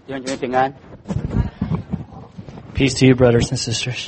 弟兄姐妹平安。 Peace to you, brothers and sisters.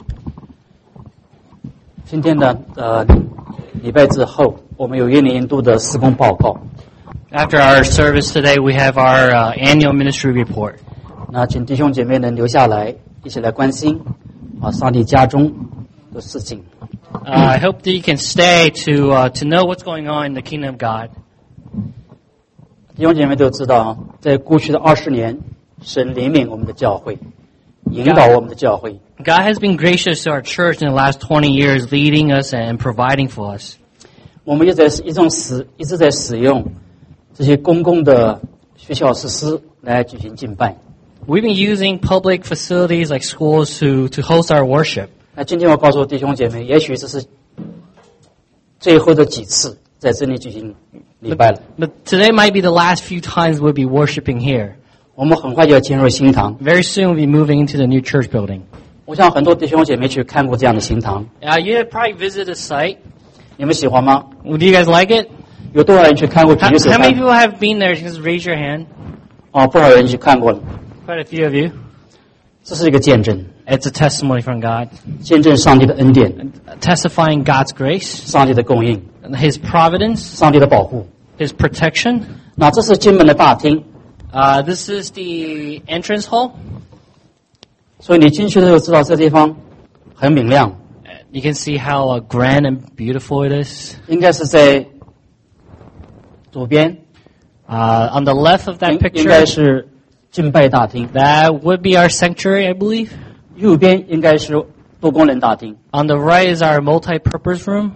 今天的礼拜之后，我们有1年度的事工报告。 After our service today, we have our annual ministry report. 那请弟兄姐妹能留下来，一起来关心上帝家中的事情。 I hope that you can stay to know what's going on in the kingdom of God. 弟兄姐妹都知道，在过去的20年，神怜悯我们的教会，引导我们的教会。 God has been gracious to our church in the last 20 years, leading us and providing for us. 我们一直在使用这些公共的学校设施来举行敬拜。 We've been using public facilities like schools to host our worship. 那今天我告诉弟兄姐妹，也许这是最后的几次在这里举行礼拜了。 But today might be the last few times we'll be worshiping here. 我们很快就要进入新堂。 Very soon we'll be moving into the new church building. 我想很多弟兄姐妹去看过这样的新堂， You have probably visited the site. 你们喜欢吗？ Do you guys like it? 有多少人去看过？举 How 个手 many 看。 people have been there? Just raise your hand. 不少人去看过了。 Quite a few of you. 这是一个见证， It's a testimony from God, 见证上帝的恩典、 testifying God's grace, 上帝的供应、 His providence, 上帝的保护。 His protection. 那这是进门的大厅， This is the entrance hall. 所以你进去的时候知道这地方很明亮， You can see how grand and beautiful it is. 应该是在左边， On the left of that 应该 picture, 是敬拜大厅， that would be our sanctuary, I believe. 右边应该是多功能大厅。 On the right is our multi-purpose room.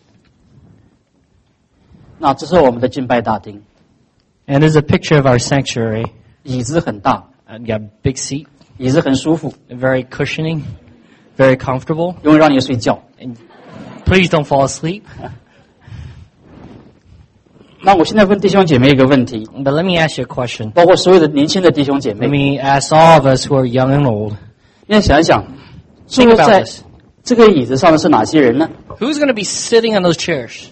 那这是我们的敬拜大厅， And there's a picture of our sanctuary. 椅子很大， You got a big seat, 椅子很舒服， very cushioning, very comfortable. 容易让你睡觉。 And please don't fall asleep. 那我现在问弟兄姐妹一个问题， But let me ask you a question. 包括所有的年轻的弟兄姐妹 Let，me ask all of us who are young and old. 你想一想， Think 坐 about 在 this. 这个椅子上的是哪些人呢？ Who's going to be sitting on those chairs?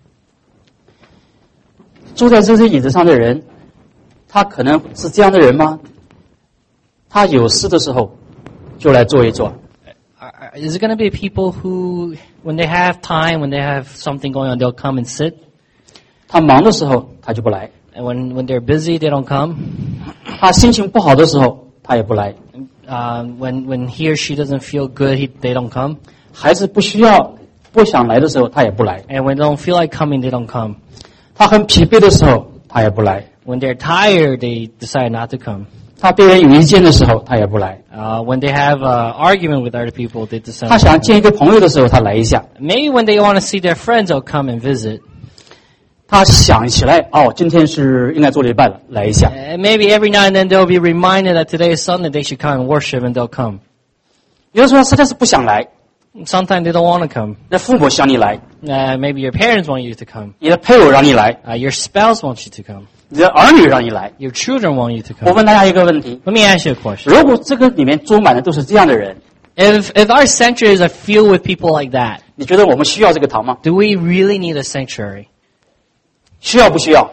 坐在这些椅子上的人，他可能是这样的人吗？他有事的时候就来坐一坐， Is it going to be people who, when they have time, when they have something going on, they'll come and sit? 他忙的时候他就不来， And when they're busy, they don't come? 他心情不好的时候他也不来， When he or she doesn't feel good, they don't come? 孩子不想来的时候他也不来， And when they don't feel like coming, they don't come? 他很疲惫的时候他也不来， When they're tired, they decide not to come? 他对人有意见的时候他也不来， When they have an argument with other people, they decide 他 not to 想 come? 见一个朋友的时候他来一下， Maybe when they want to see their friends, they'll come and visit. 他想起来今天是应该做礼拜了，来一下。 And maybe every now and then they'll be reminded that today is Sunday, they should come and worship, and they'll come. 有的时候实在是不想来， Sometimes they don't want to come. 那父母想你来， Maybe your parents want you to come. 你的配偶让你来， Your spouse wants you to come. 你的儿女让你来。 Your children want you to 我 come. 问大家一个问题： Let me ask you a question. 如果这个里面坐满的都是这样的人， If our sanctuaries are filled with people like that, 你觉得我们需要这个堂吗？ do we really need a sanctuary? 需要不需要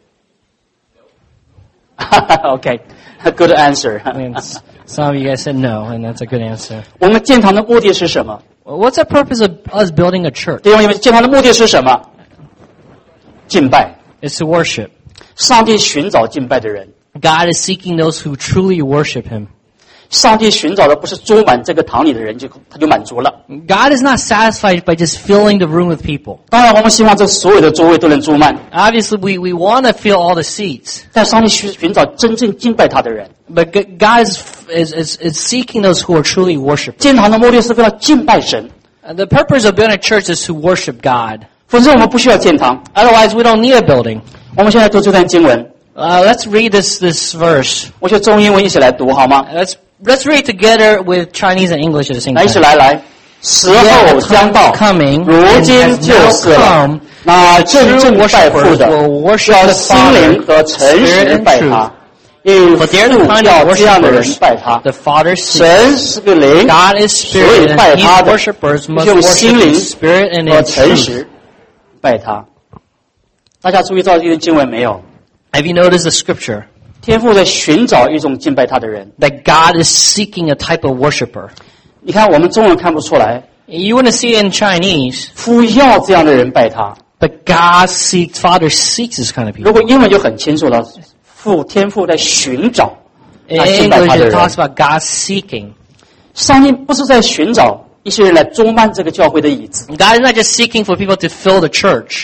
？OK，good answer。 And some of you guys said no, and that's a good answer. 我们建堂的目的是什么？ What's the purpose of us building a church? 弟兄们，建堂的目的是什么？敬拜。 It's to worship. 上帝寻找敬拜的人， God is seeking those who truly worship Him. 上帝寻找的不是坐满这个堂里的人他就满足了。 God is not satisfied by just filling the room with people. 当然，我们希望这所有的座位都能坐满， Obviously, we want to fill all the seats. 但上帝寻找真正敬拜他的人。 But God is seeking those who are truly worship. 建堂的目的是为了敬拜神， The purpose of building a church is to worship God. 否则我们不需要建堂。 Otherwise, we don't need a building. 我们现在读这段经文， Let's read this verse. 我就中英文一起来读好吗？ Let's read together with Chinese and English at the same 来，一起 time. 来，时候将到， Coming, 如今就是了。那真正拜父的，要心灵和诚实拜他，因父要这样的人拜他。 The Father 神是个灵， God is 所以 spirit, 拜 and 他 His 的 worshippers must 用 worship 心 in 灵 spirit and 和 in 诚 truth. 实拜他。大家注意到这个经文没有？ Have you noticed the scripture? 天父在寻找一种敬拜他的人。 That God is seeking a type of worshiper. 你看我们中文看不出来。 You wouldn't see it in Chinese. 父要这样的人拜他。 But Father seeks this kind of people. 如果英文就很清楚了，天父在寻找。 In English, it talks about God seeking. 上帝不是在寻找一些人来坐满这个教会的椅子。 God is not just seeking for people to fill the church.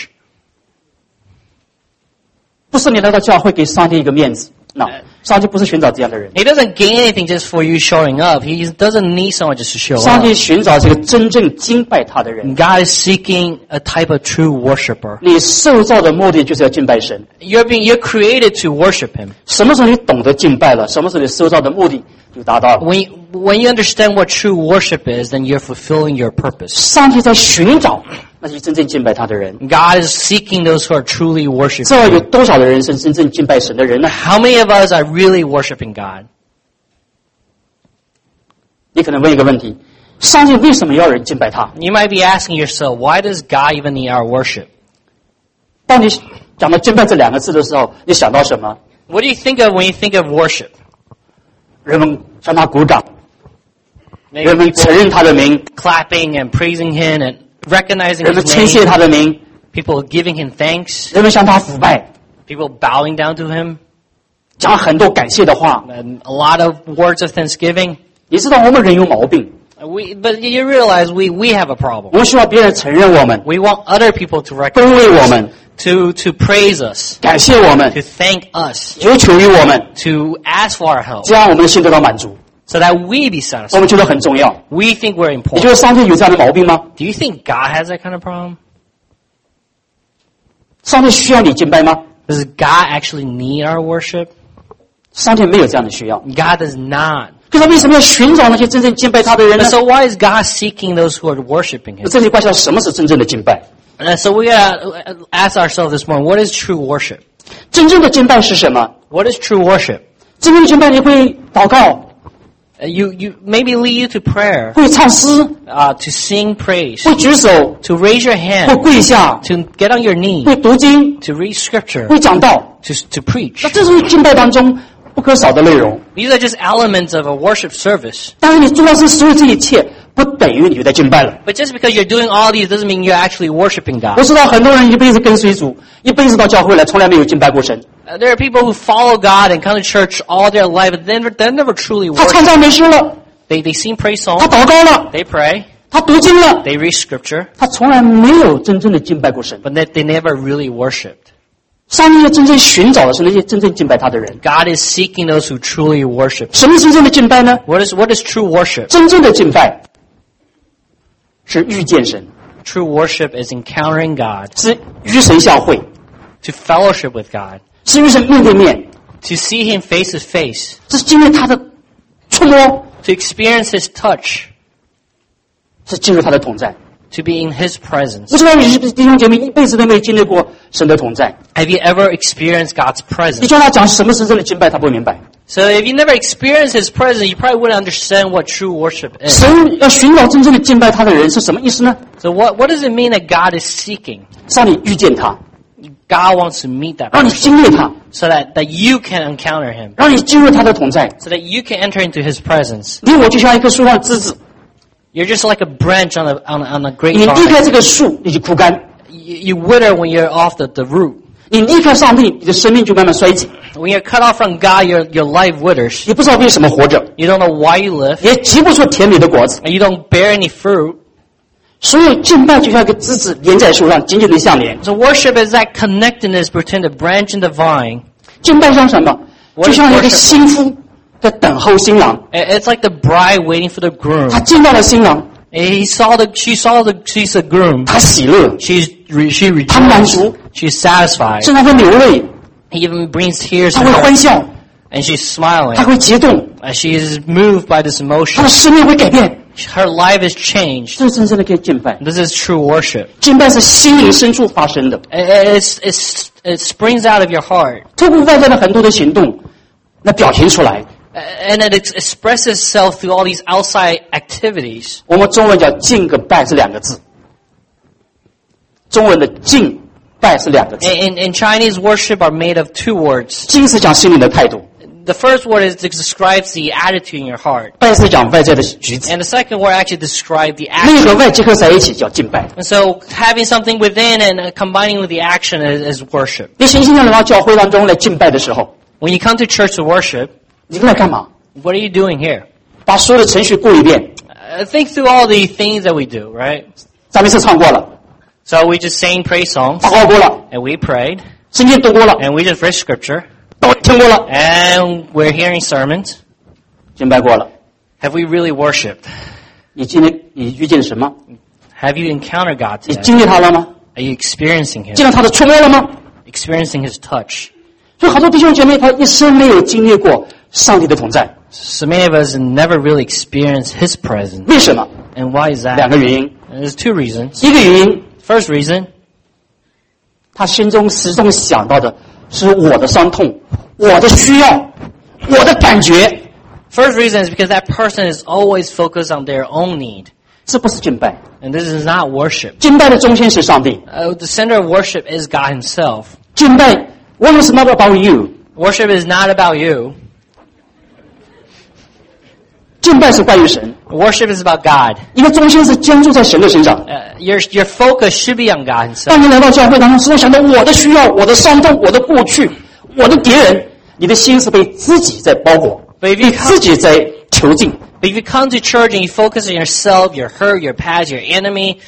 不是你来到教会给上帝一个面子。No, 上帝不是寻找这样的人。 He doesn't gain anything just for you showing up. He doesn't need someone just to show up. 上帝寻找这个真正敬拜他的人。 God is seeking a type of true worshiper. 你受造的目的就是要敬拜神。 You're created to worship Him. 什么时候你懂得敬拜了，什么时候你受造的目的就达到了。 When you understand what true worship is, then you're fulfilling your purpose. 上帝在寻找那些真正敬拜他的人。 God is seeking those who are truly worshiping. 这有多少的人是真正敬拜神的人呢？ How many of us are really worshiping God? 你可能问一个问题：上帝为什么要人敬拜他？ You might be asking yourself, why does God even need our worship? 当你讲到敬拜这两个字的时候，你想到什么？ What do you think of when you think of worship? 人们向他鼓掌，人们承认他的名 ，clapping and praising Him and recognizing 人们 His 称谢 name. 他的名 People giving Him thanks. 人们向他腐败， People bowing down to Him. 讲很多感谢的话。 And a lot of words of thanksgiving. 你知道我们人有毛病， But you realize we have a problem. 我们需要别人承认我们， We want other people to 恭维我 recognize 们， to praise us, 感谢我们， to thank us, 有求于我们， to ask for our help, 这样我们的心得到满足。 so that we be 我 satisfied. 们觉得很重要。 We think we're 你觉 important. 得上帝有这样的毛病吗？ Do you think God has that kind of problem? 上帝需要你敬拜吗？ Does God actually need our worship? 上帝没有这样的需要。 God does not. 可是为什么要寻找那些真正敬拜他的人呢 And？so why is God seeking those who are worshiping Him? 这里关系到什么是真正的敬拜。 And so we gotta ask ourselves this morning, what is true worship? 真正的敬拜是什么？ What is true worship? 真正的敬拜你会祷告， You maybe lead you to prayer, 会唱诗， to sing praise, 会举手， to raise your 会 hand, 跪下， to get on your knee, 会读经， to read scripture, 会讲道。 to preach. 那这是敬拜当中不可少的内容。 These are just elements of a worship service. 但是你做到所有这一切，不等于你就在敬拜了。 But just because you're doing all these doesn't mean you're actually worshiping 我 God. 知道很多人一辈子跟随主，一辈子到教会来，从来没有敬拜过神。 There are people who follow God and come to church all their life, but they're never truly 他唱 worship. 赞美诗了， They sing praise 他 songs, 祷告了， they pray, 他读经了， they read scripture, 他从来没有真正的敬拜过神。 but they never really worshiped. 上帝要真正寻找的是那些真正敬拜他的人。 God is seeking those who truly worship. 什么是真正的敬拜呢？ What is true worship? 真正的敬拜是遇见神， True worship is encountering God, 是与神相会， to fellowship with God, 是与神面对面， to see Him face to face, 是经历他的触摸， to experience His touch, 是进入他的同在。 to be in His presence. 不知道你是不是弟兄姐妹一辈子都没有经历过神的同在？ Have you ever experienced God's 你 presence? 叫他讲什么是真的敬拜，他不会明白。 So if you never experienced His presence, you probably wouldn't understand what true worship is. 神要寻找真正的敬拜他的人是什么意思呢？ So what does it mean that God is seeking? 让你遇见他， God wants to meet that 让你 person 经历他， so that you can encounter Him, 让你进入他的同在。 so that you can enter into His presence. 你我就像一棵树上的枝子， You're just like a branch on a 你离 grapevine. 开这个树，你就枯干； You wither when you're off the root. 你离开上帝，你的生命就慢慢衰减。 When you're cut off from God, your life withers. 你不知道为什么活着， You don't know why you live, 也结不出甜美的果子。 and you don't bear any fruit. 所有敬拜就像一个枝子连在树上，紧紧的相连。 So worship is that connectedness between the branch and the vine. 敬拜像什么？就像一个新妇在等候新郎， It's like the bride waiting for the groom. 他见到了新郎， She's the groom. 他喜乐， She 他满 rejoices. 足， She's satisfied. 甚至会流泪， He even brings tears 他 to 会 her, 欢笑， and she's smiling. 他会激动， She is moved by this 他 emotion. 的生命会改变。 Her life is changed. 这是真正的可以敬拜。 This is true worship. 敬拜是心灵深处发生的， It springs out of your heart, 透过外在的很多的行动来表现出来。 and it expresses itself through all these outside activities. 我们中文叫敬个拜是两个字，中文的敬拜是两个字。 In Chinese, worship are made of two words. 敬是讲心灵的态度， the first word describes the attitude in your heart. 拜是讲外在的举止。 And the second word actually describes the 内 action. 和外结合在一起叫敬拜。 And so having something within and combining with the action is worship. 你信心来到教会当中来敬拜的时候， When you come to church to worship, 你来干嘛？ what are you doing here? 把所有的程序过一遍。 Think through all the things that we do, right? 赞美诗唱过了， So we just sang praise songs, 祷告过了， and we prayed, 圣经读过了， and we just read scripture, 都听过了， and we're hearing sermons. 敬拜过了。 Have we really worshipped? 你遇见什么？ Have you encountered God 你 today? 经历他了吗？ Are you experiencing 见 Him? 到他的触摸了吗？ Experiencing His touch? 所以好多弟兄姐妹他一生没有经历过上帝的同在， So many of us never really experienced His presence. 为什么？ And why is 两 that? 个原因。 And there's two reasons. 一个原因， First reason, 他心中始终想到的是我的伤痛、我的需要、我的感觉， first reason is because that person is always focused on their own need. 这不是敬拜。 And this is not worship. 敬拜的中心是上帝。 The center of worship is God Himself. 敬拜 ，What is not about you？ Worship is not about you. 敬拜是关于神， Worship is about God. 一个中心是建筑在神的身上。 Your focus should be on God Himself. 当你来到教会当中，始终想到我的需要、我的伤痛、我的过去、我的敌人，你的心是被自己在包裹， But if 被 you 自 come, 己在囚禁。 but if you come to church and you focus on yourself, your hurt, your past, your enemy,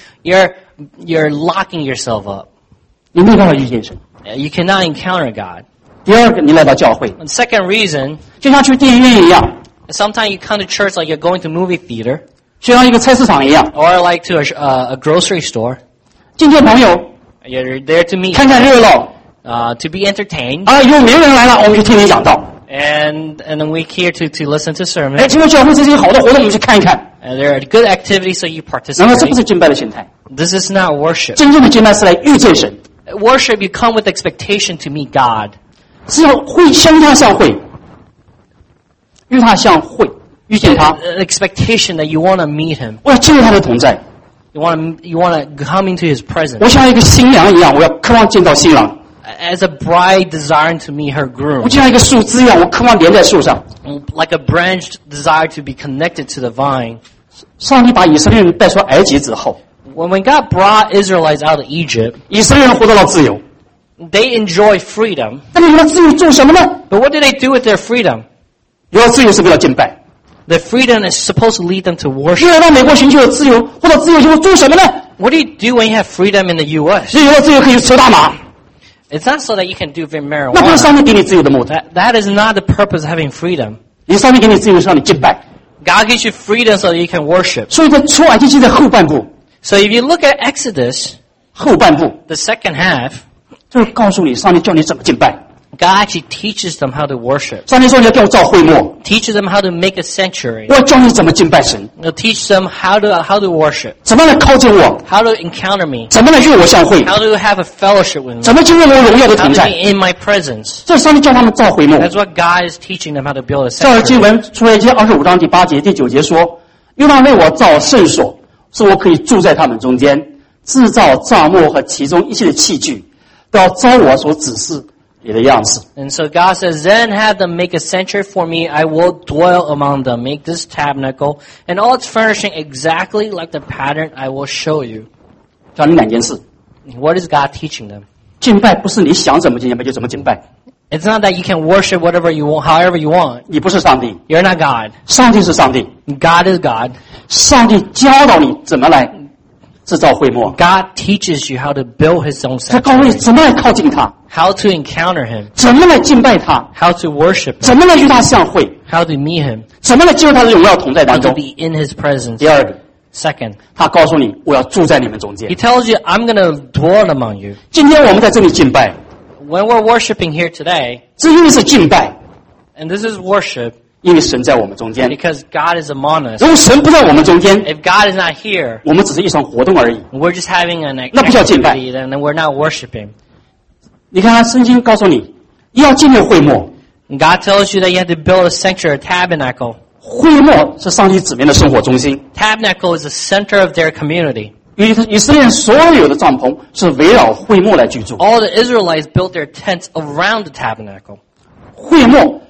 you're locking yourself up. 你没办法遇见神。 You cannot encounter God. 第二个，你来到教会， And second reason, 就像去电影院一样， sometimes you come to church like you're going to movie theater 就像一个菜市场一样， or like to a grocery store. 见见朋友， You're there to meet, 看看热闹。 to be entertained, 啊，有名人来了，我们去听你讲道。 and then we here to listen to 哎， sermons. 听说教会这些好的活动，我们去看一看。 There are good activities, so you 然后这不 participate. 是敬拜的心态， This is not worship. 真正的敬拜是来遇见神， Worship, you come with expectation to meet God. 是要会相他相会，与他相会，遇见他。 An expectation that you want to meet Him. 我要进入他的同在， You want to come into His 我 presence. 像一个新娘一样，我要渴望见到新郎； As a bride desiring to meet her 我 groom. 就像一个树枝一样，我渴望连在树上。 Like a branch desire to be connected to the vine. 上帝把以色列人带出埃及之后， When God brought Israelites out of Egypt, 以色列人获得了自由。 they enjoy freedom. 那么有了自由做什么呢？ But what did they do with their freedom? 有了自由是为了敬拜。 The freedom is supposed to lead them to 你 worship. 来到美国寻求了自由，获得自由以后做什么呢？ What do you do when you have freedom in the U.S.? 所以有了自由可以抽大麻， It's not so that you can do 那不是 marijuana. 上帝给你自由的目的。 That is not the purpose of having freedom. 你上帝给你自由是让你敬拜。 God gives you freedom so that you can worship. 所以在出埃及记的后半部， So if you look at Exodus, 后半部 the second half, 就是告诉你，上帝教你怎么敬拜。 God actually teaches them how to worship. 上帝说你要给我造会幕， Teaches them how to make a sanctuary. 我要教你怎么敬拜神， He'll teach them how to worship, 怎么来靠近我， how to encounter me, 怎么来与我相会， how to have a fellowship with me, 怎么进入我荣耀的 how 同 to 在。 be in my presence. 这是上帝教他们造会幕。 That's what God is teaching them how to build a 这儿经 sanctuary. 文出埃及25章第8节、第9节说：“又当为我造圣所，使我可以住在他们中间，制造帐幕和其中一切的器具，都要照我所指示你的样式。” And so God says, then have them make a sanctuary for me. I will dwell among them. Make this tabernacle and all its furnishing exactly like the pattern I will show you. 教你两件事： What is God teaching them? 敬拜不是你想怎么敬拜就怎么敬拜， It's not that you can worship whatever you want, however you want. 你不是上帝， You're not God. 上帝是上帝， God is God. 上帝教导你怎么来制造会幕， God teaches you how to build His own 他告诉你 sanctuary, 怎么来靠近他， how to encounter Him, 怎么来敬拜他， how to worship Him, 怎么来与他相会， how to meet Him, 怎么来进入他的荣耀同在 how 当 to 中。 be in His presence. 第二个， Second, 他告诉你，我要住在你们中间 He。tells you, I'm going to dwell among you. 今天我们在这里敬拜， When we're worshiping here today, 这因为是敬拜， and this is worship, 因为神在我们中间。 because God is among us. 如果神不在我们中间， If God is not here, 我们只是一场活动而已。 we're just having an 那不叫敬拜。 activity, then we're not worshiping. 你看，圣经告诉你，要进入会幕， God tells you that you have to build a sanctuary, a tabernacle. 会幕是上帝子民的生活中心。 Tabernacle is the center of their community. 以色列人所有的帐篷是围绕会幕来居住， All the Israelites built their tents around the tabernacle. 会幕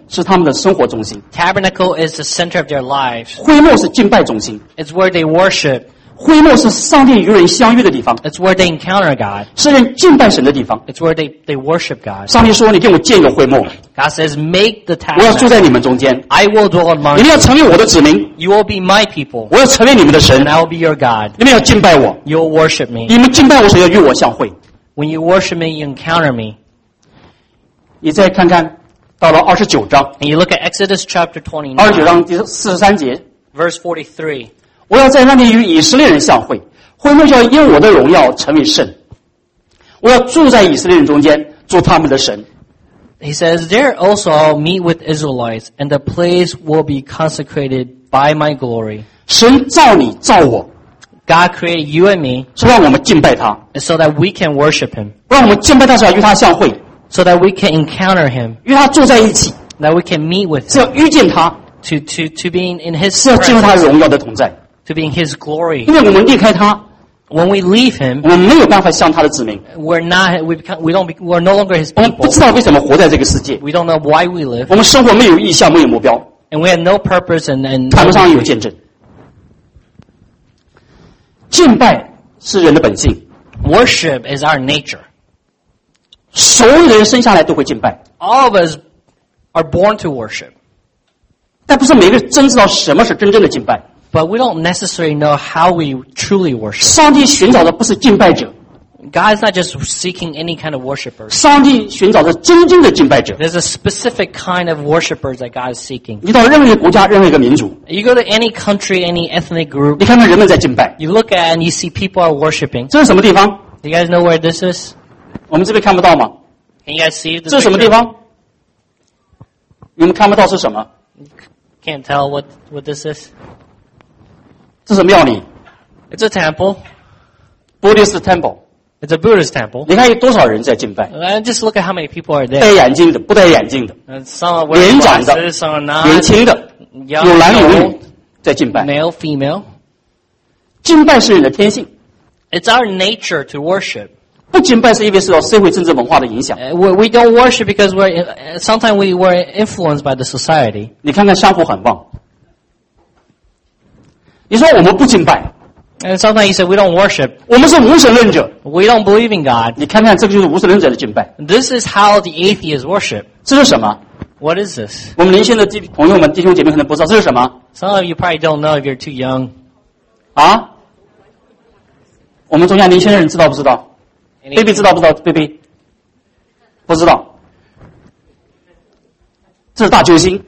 是他们的生活中心， Tabernacle is the center of their lives. 会幕是敬拜中心， It's where they worship. 会幕是上帝与人相遇的地方， It's where they encounter God. 是人敬拜神的地方。 It's where they worship God. 上帝说：“你给我建一个会幕， God says, make the 我要住 tabernacle. 在你们中间， I will dwell 你 among 们 you. 要成为我的子民， You will be my people, 我要成为你们的神， and I will be your God. 你们要敬拜我， You will worship me. 你们敬拜我时要与我相会。” When you worship me, you encounter me. 你再看看，到了29章， And you look at Exodus chapter 29 29, 章第43节， verse 43. 我要在那里与以色列人相会，会幕要因我的荣耀成为圣。我要住在以色列人中间，做他们的神。 He says, there also I'll meet with Israelites, and the place will be consecrated by my glory. 神造你造我， God created you and me 是让我们敬拜他， so that we can worship him, 让我们敬拜他是要与他相会， so that we can encounter him, 与他住在一起， that we can meet with 是 him, 要遇见他， to be in his 是要进入他 presence, 荣耀的同在。 to be in his glory. 因为我们离开他， When we leave him, 我们没有办法像他的子民， we're no longer his 我们不 people. 知道为什么活在这个世界， We don't know why we live, 我们生活没有意向，没有目标， and we have no purpose and 谈不上 no 有见证。敬拜是人的本性， worship is our nature. 所有的人生下来都会敬拜， All of us are born to worship, 但不是每个人真知道什么是真正的敬拜。 but we don't necessarily know how we truly worship. 上帝寻找的不是敬拜者， God's not just seeking any kind of worshipers. 上帝寻找的真正的敬拜者。 There's a specific kind of worshipers that God is seeking. 你到任何一个国家、任何一个民族， You go to any country, any ethnic group, 你看看人们在敬拜， you look at and you see people are worshiping. 这是什么地方？ Do you guys know where this is? 我们这边看不到吗？ Can you guys see 这 this 是什么地 picture? 方？你们看不到是什么？ Can't tell what this is. 这是庙里 It's a temple. ，Buddhist temple。 It's a Buddhist temple. 你看有多少人在敬拜？ And just look at how many people are 戴 there. 眼镜的，不戴眼镜的， And some are wearing 年长的 glasses, some are 年 not. 轻的， Young, 有男有 old, 女，在敬拜。 male, female. 敬拜是人的天性， It's our nature to worship. 不敬拜是因为受到社会政治文化的影响。 We don't worship because sometimes we were influenced by the society. 你看看相符很棒。你说我们不敬拜， And sometimes you say we don't worship. 我们是无神论者。 We don't believe in God. 你看看，这个就是无神论者的敬拜。 This is how the atheists worship. 这是什么？ What is this? 我们年轻的朋友们、弟兄姐妹可能不知道这是什么 Some of you probably don't know if you're too young. 啊？我们中间年轻人知道不知道 Any- ？baby 知道不知道 ？baby 不知道。这是大救星。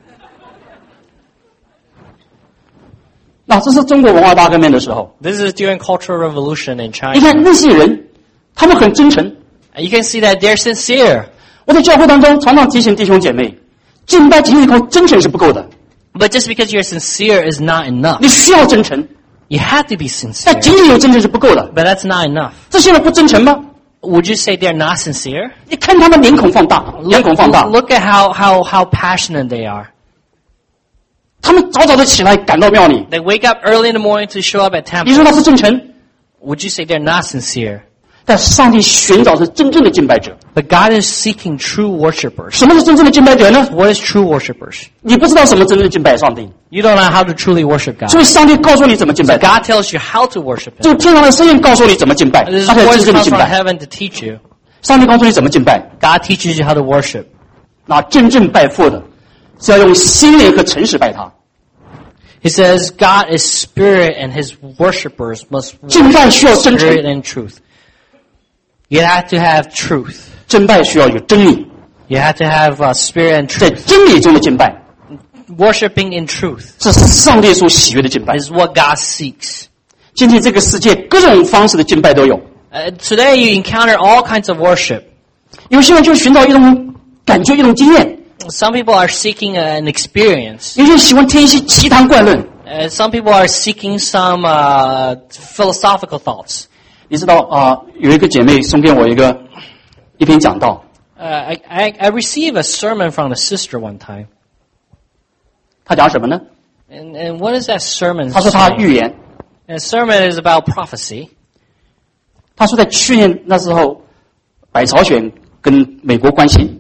那这是中国文化大革命的时候， This is during Cultural Revolution in 你 China. 看那些人，他们很真诚。 And you can see that they're sincere. 我在教会当中常常提醒弟兄姐妹，敬拜仅仅靠真诚是不够的， But just because you're sincere is not enough. 你需要真诚， You have to be 但 sincere. 仅仅有真诚是不够的。 But that's not enough. 这些人不真诚吗？ Would you say they're not sincere? 你看他们脸孔放大，脸孔放大， Look at how passionate they are. 他们早早的起来赶到庙里， They wake up early in the morning to show up at 你说 temple. 他是真诚？ Would you say they're not sincere? 但上帝寻找的是真正的敬拜者。 But God is seeking true worshipers. 什么是真正的敬拜者呢？ What is true worshipers? 你不知道什么真正的敬拜上帝， You don't know how to truly worship God. 所以上帝告诉你怎么敬拜。 God tells you how to worship 这 Him. 个天上的声音告诉你怎么敬拜， This 那才是 voice 真正的 comes 敬 from 拜。 heaven to teach you. 上帝告诉你怎么敬拜， God teaches you how to worship. 那真正拜父的是要用心灵和诚实拜他。 He says God is spirit and His worshipers must 敬拜需要真 spirit 诚， and truth. You have to have truth. 敬拜需要有真理， You have to have spirit and 在 truth. 真理中的敬拜， Worshipping in truth 这是上帝所喜悦的敬拜。 is what God seeks. 今天这个世界各种方式的敬拜都有， Today you encounter all kinds of worship. 有些人就寻找一种感觉、一种经验， Some people are seeking an experience. 有些人喜欢听一些奇谈怪论。 Some people are seeking some philosophical thoughts. 你知道有一个姐妹送给我一篇讲道， I received a sermon from a sister one time. 她讲什么呢？ And what is that sermon? 她说她 saying? 预言， And the sermon is about prophecy. 她说在去年那时候，百朝选跟美国关系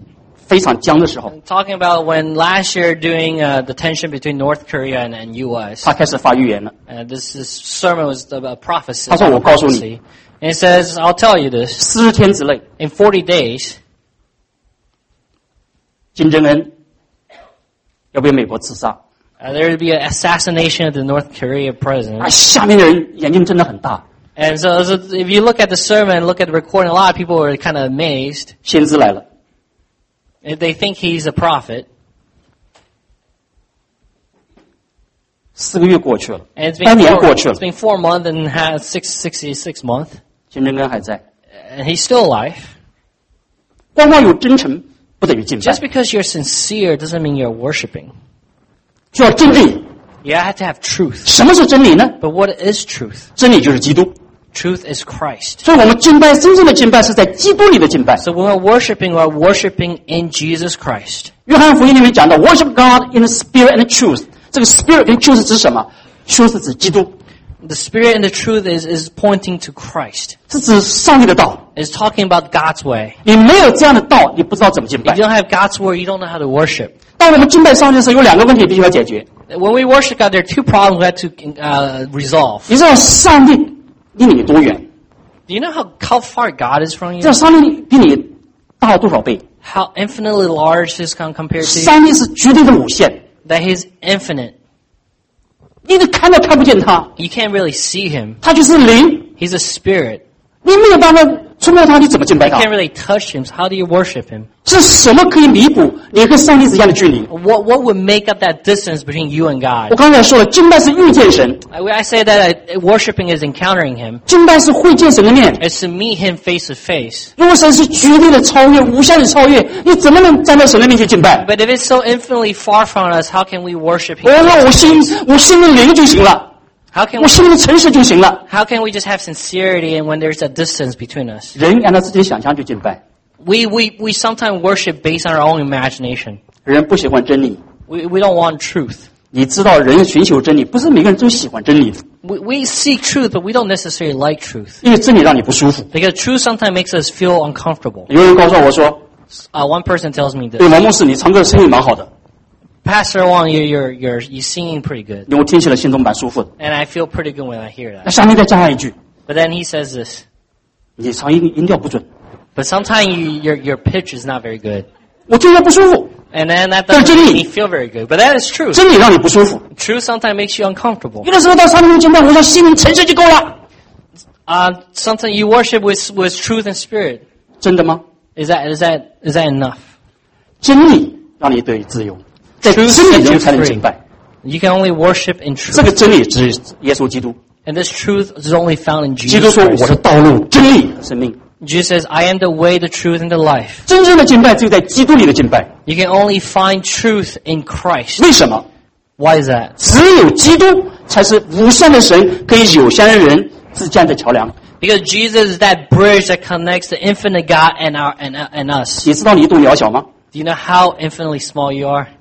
非常僵的时候， Talking about when last year doing the tension between North Korea and U.S. 他开始发预言了。 This sermon was about prophecy. 他说我告诉你， And it says, I'll tell you this. 40天之内， In 40 days, 金正恩要被美国刺杀。 there will be an assassination of the North Korea president. 下面的人眼睛睁得很大， And so if you look at the sermon, look at the recording, a lot of people were kind of amazed. 先知来了。 They think he's a prophet. 4个月过去了， And 3年过去了 it's，been 4 months and has 66 months. 金正恩还在。 And he's still alive. 光光有真诚不等于敬拜 Just，because you're sincere doesn't mean you're worshiping. 需要真理。 You have to have truth. 什么是真理呢？ But what is truth? 真理就是基督。 Truth is Christ. 所以我们敬拜，真正的敬拜是在基督里的敬拜。 So when we're worshiping in Jesus Christ. 约翰福音里面讲到 ，worship God in the spirit and truth。这个 spirit 跟 truth 指什么 ？truth 是指基督， The Spirit and the truth is pointing to Christ. 是指上帝的道。 It's talking about God's way. 你没有这样的道，你不知道怎么敬拜 If you。don't have God's word, you don't know how to worship. 当我们敬拜上帝的时候，有2个问题必须要解决。 When we worship God, there are 2 problems we have to resolve. 你知道上帝离你多远？ Do you know how far God is from 你 you? 知道上帝比你大了多少倍？ How infinitely large He's compared to you? 上帝是绝对的无限， That He's infinite. 你都看都看不见他， You can't really see Him. 他就是灵， He's a spirit. 你没有办法触摸他，你怎么敬拜 You 他 can't？really touch Him. So how do you worship Him? 是什么可以弥补你跟上帝之间的距离？ What would make up that distance between you and 我 God? 刚才说了，敬拜是遇见神， I say that worshiping is encountering Him. 敬拜是会见神的面。 It's to meet Him face to face. 如果神是绝对的超越、无限的超越，你怎么能站在神的面前敬拜？ But if it's so infinitely far from us, how can we worship 我 Him? 说我心里灵就行了， How can 我 we, 心里的诚实就行了。 how can we just have sincerity and when there's a distance between us? 人按照自己的想象去敬拜， We sometimes worship based on our own imagination. 人不喜欢真理。 We don't want truth. 你知道，人寻求真理，不是每个人都喜欢真理的， We seek truth, but we don't necessarily like truth. 因为真理让你不舒服。 Because truth sometimes makes us feel uncomfortable. 有人告诉我说 One person tells me：“ 对， this. 王牧师，你唱歌声音蛮好的， Pastor Wang, you're singing pretty good. 因为我听起来心中蛮舒服的。 And I feel pretty good when I hear 那 that. 下面再加上一句， But then he says this. 你唱音调不准， But sometimes your pitch is not very good. 我听着不舒服。 And then that That's doesn't make really- me feel very good. But that is truth. 真理让你不舒服。 Truth sometimes makes you uncomfortable. 有的时候到上帝面前敬拜，我说心灵诚实就够了。 Sometimes you worship with truth and spirit. 真的吗？ Is that enough? 真理让你得以自由，在 Truth 真理 sets 中 you 才能 free. 敬拜。 You can only worship in 这 truth. 个真理只是耶稣基督。 And this truth is only found in 基督 Jesus 说：“我 Christ. 的道路、真理和生命。” Jesus says, I am the way, the truth, and the life. 真正的敬拜只有在基督里的敬拜。 You can only find truth in Christ. 为什么？ Why is that? 只有基督才是无限的神跟有限的人之间的桥梁。 Because Jesus is that bridge that connects the infinite God and us. 你知道你多渺小吗？ Do you know how infinitely small you are?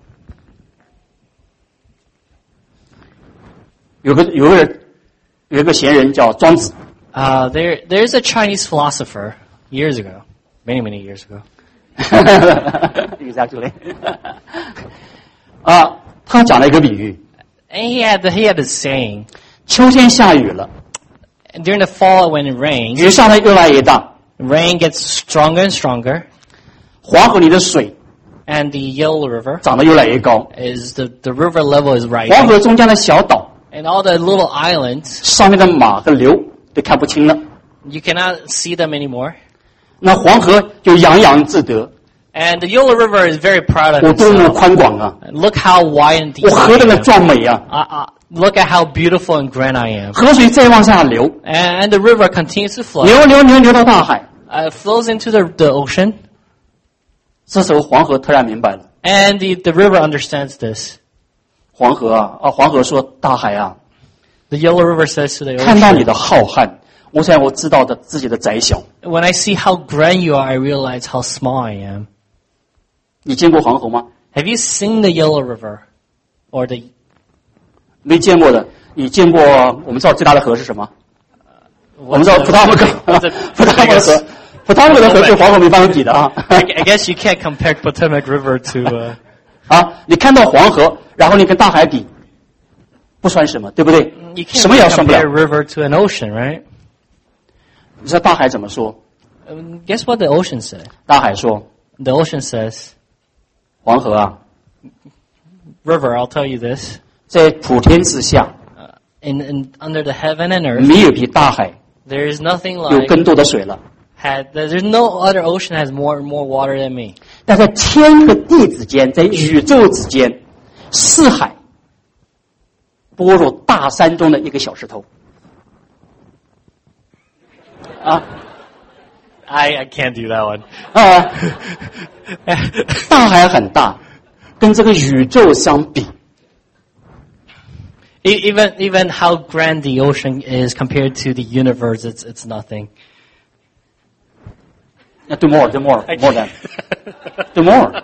有一个贤人叫庄子， There's a Chinese philosopher years ago, many years ago. exactly 他讲了一个比喻： And he had this saying. 秋天下雨了， And during the fall, when it rains, 雨下的越来越大， rain gets stronger and stronger. 黄河里的水 And the Yellow River 涨得越来越高， is the river level is 黄 rising. 河中间的小岛 And all the little islands, 上面的马和牛都看不清了， you cannot see them anymore. 那黄河就洋洋自得， And the Yellow River is very proud of 我多么 itself. 宽广啊！ Look how wide and deep 我何 I 等的 am. 壮美啊！ Look at how beautiful and grand I am. 河水再往下流， And the river continues to flow. 流到大海。 It flows into the ocean. 这时候黄河突然明白了， And the river understands this. 黄河说：“大海啊， The Yellow River says to the 看到你 ocean, 的浩瀚，我知道的自己的窄小。 when I see how grand you are, I realize how small I am. 你见过黄河吗？ Have you seen the Yellow River? Or the 没见过的，你见过？我们知道最大的河是什么？我们知道普达姆河， What's the 普达姆河 biggest-， Potomac 的河跟黄河没办法比的啊。 I guess you can't compare Potomac River to. 啊，你看到黄河，然后你跟大海比，不算什么，对不对？ You 什么也 can't 算不了 compare。river to an ocean, right? 你知道大海怎么说？ Guess what the ocean said? 大海说 The ocean says, 黄河啊， River, I'll tell you this. 在普天之下， In under the heaven and earth, 没有比大海 there is nothing 有 like 更多的水了。 there's no other ocean has more water than me. 但在天和地之间，在宇宙之间，四海拨入大山中的一个小石头。啊 I can't do that one. 啊！大海很大，跟这个宇宙相比， Even how grand the ocean is compared to the universe, it's nothing. do more than do more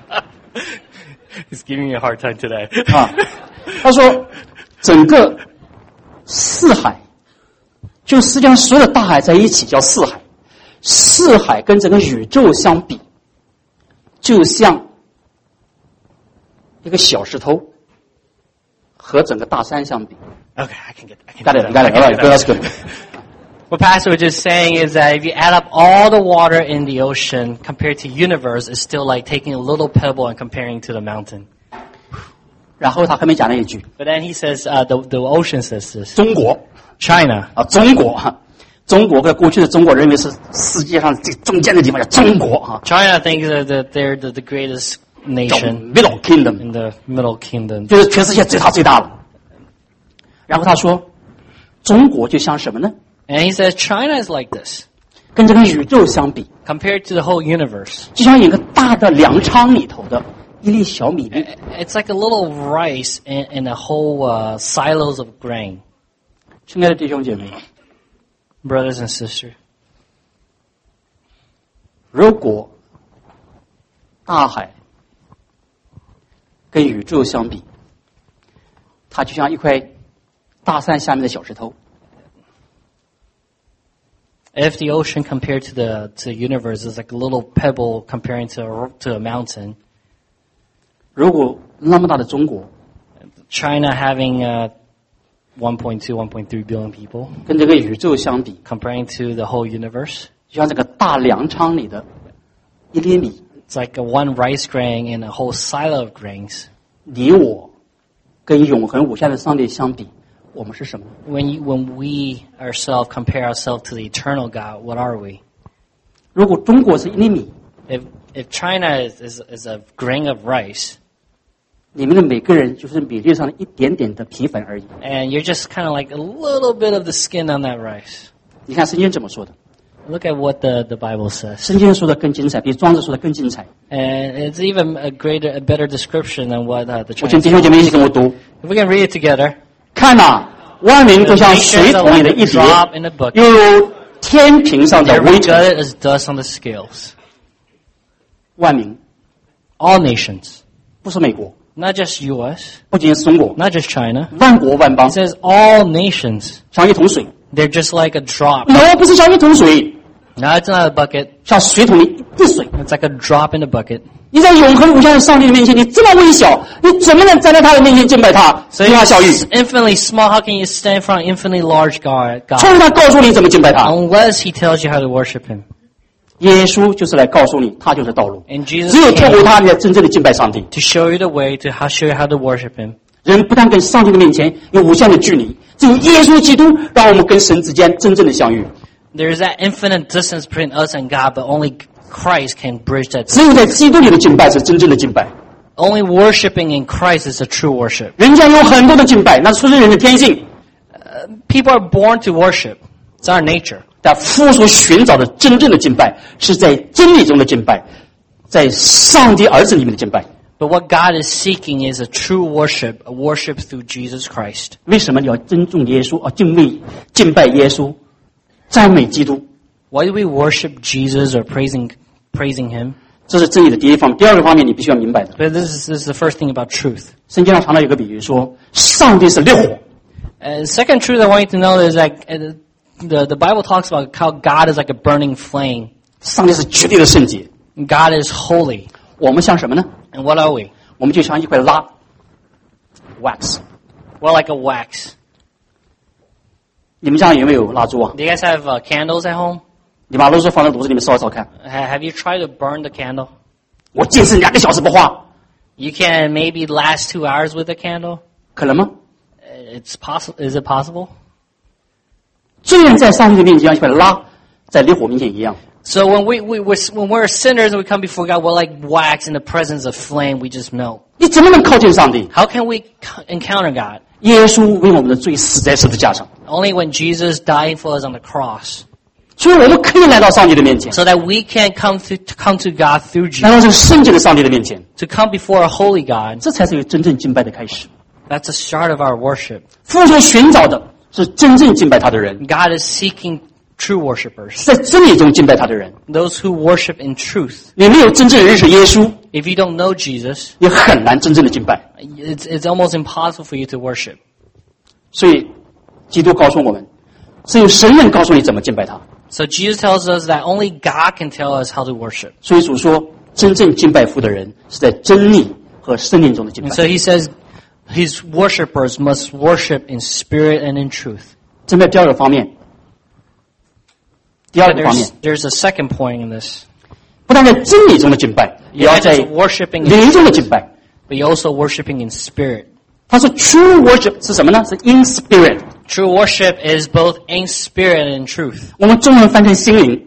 He's giving me a hard time today. 啊！他说，整个四海，就世界上所有的大海在一起叫四海，四海跟整个宇宙相比，就像一个小石头和整个大山相比。 Okay, I can get Got it. All right, that's good. What Pastor was just saying is that if you add up all the water in the ocean compared to universe, it's still like taking a little pebble and comparing to the mountain. 然后他后面讲了一句 But then he says, the ocean says this. 中国 China. 啊，中国，中国跟过去的中国认为是世界上最中间的地方，叫中国啊 China thinks that they're the greatest 叫 nation Middle Kingdom， in the Middle Kingdom. 就是全世界最大最大的。然后他说，中国就像什么呢？ And he says China is like this 跟这个宇宙相比， compared to the whole universe. 就像一个大的粮仓里头的一粒小米粒。 It's like a little rice in a whole silos of grain. 亲爱的弟兄姐妹， Brothers and sisters, 如果大海跟宇宙相比，它就像一块大山下面的小石头。 if the ocean compared to the universe is like a little pebble comparing to a mountain, 如果那么大的中国 China having 1.2, 1.3 billion people 跟这个宇宙相比， comparing to the whole universe, 就像这个大粮仓里的一粒米， it's like a one rice grain in a whole silo of grains. 你我跟永恒无限的上帝相比，我们是什么？ When we ourselves compare ourselves to the eternal God, what are we? 如果中国是一粒米， If China is a grain of rice, 你们的每个人就是米粒上的一点点的皮粉而已。 and you're just kind of like a little bit of the skin on that rice. 你看圣经怎么说的？ Look at what the Bible says. 圣经说的更精彩，比庄子说的更精彩。 And it's even a better description than what the 我请 Chinese. 弟兄姐妹一起跟我读。 If we can read it together. 看呐、万民都像水桶里的一碟，又如天平上的 They're 微尘。 regarded as dust on the scales. 万民 All nations, 不是美国， not just U.S., 不仅是中国， not just China. 万国万邦 It says all nations. 像一桶水。 They're just like a drop. no，不是像一桶水， No, it's not a bucket. 像水桶里一滴水。 It's like a drop in a bucket. 你在永恒无限的上帝的面前，你这么微小，你怎么能站在他的面前敬拜他？ So 对他效益， it's infinitely small. How can you stand in front of infinitely large God? 除非他告诉你怎么敬拜他。 Unless He tells you how to worship Him. 耶稣就是来告诉你，他就是道路。 And Jesus 只有透过 came 他，你才真正的敬拜上帝。 to show you the way, to show you how to worship Him. 人不但跟上帝的面前有无限的距离，只有耶稣基督让我们跟神之间真正的相遇。 There's that infinite distance between us and God, but only Christ can bridge that 只有在基督里的敬拜是真正的敬拜。 Only worshiping in Christ is a true worship. 人家有很多的敬拜，那是人的天性。 People are born to worship. It's our nature. 但父所寻找的真正的敬拜，是在真理中的敬拜，在上帝儿子里面的敬拜。 But what God is seeking is a true worship, a worship through Jesus Christ. 为什么你要尊重耶稣啊？敬拜耶稣，赞美基督？ Why do we worship Jesus or praising Him? 这是真理的第一方面。第二个方面，你必须要明白的。 But this is the first thing about truth. 圣经上常常有个比喻说，上帝是烈火， Second truth I want you to know is that the Bible talks about how God is like a burning flame. 上帝是绝对的圣洁。 God is holy. 我们像什么呢？ And what are we? 我们就像一块蜡 ，wax。 We're like a wax. 你们家有没有蜡烛啊？ Do you guys have candles at home? 你把蜡烛放在炉子里面烧一烧看。 Have you tried to burn the candle? 我坚持2个小时不花， You can maybe last 2 hours with a candle. 可能吗？ It's possible. Is it possible? 罪人在上帝的面前像一块蜡，在烈火面前一样。 So when we're sinners and we come before God, we're like wax in the presence of flame. We just melt. 你怎么能靠近上帝？ How can we encounter God? 耶稣为我们的罪死在十字架上， Only when Jesus died for us on the cross, 所以我们可以来到上帝的面前， so that we can come to God through 来 Jesus, 到这个圣洁的上帝的面前， to come before a holy God. 这才是真正敬拜的开始。 That's the start of our worship. 父所寻找的是真正敬拜他的人， God is seeking true worshipers, 在真理中敬拜他的人。 those who worship in truth. 你没有真正认识耶稣， If you don't know Jesus, 你很难真正的敬拜。 it's almost impossible for you to worship. 所以，基督告诉我们，只有神能告诉你怎么敬拜他。 So Jesus tells us that only God can tell us how to worship. 所以主说，真正敬拜父的人是在真理和圣灵中的敬 And 拜。 so he says his worshipers must worship in spirit and in truth. 这在第二个方面，第二个方面， There's a second point in this. 不但在真理中的敬拜，也要 You're 在 not just worshiping, 灵中的敬拜。 but you're also worshiping in spirit. 他说 true worship 是什么呢？是 in spirit。 True worship is both in spirit and in truth. 我们中文翻成心灵，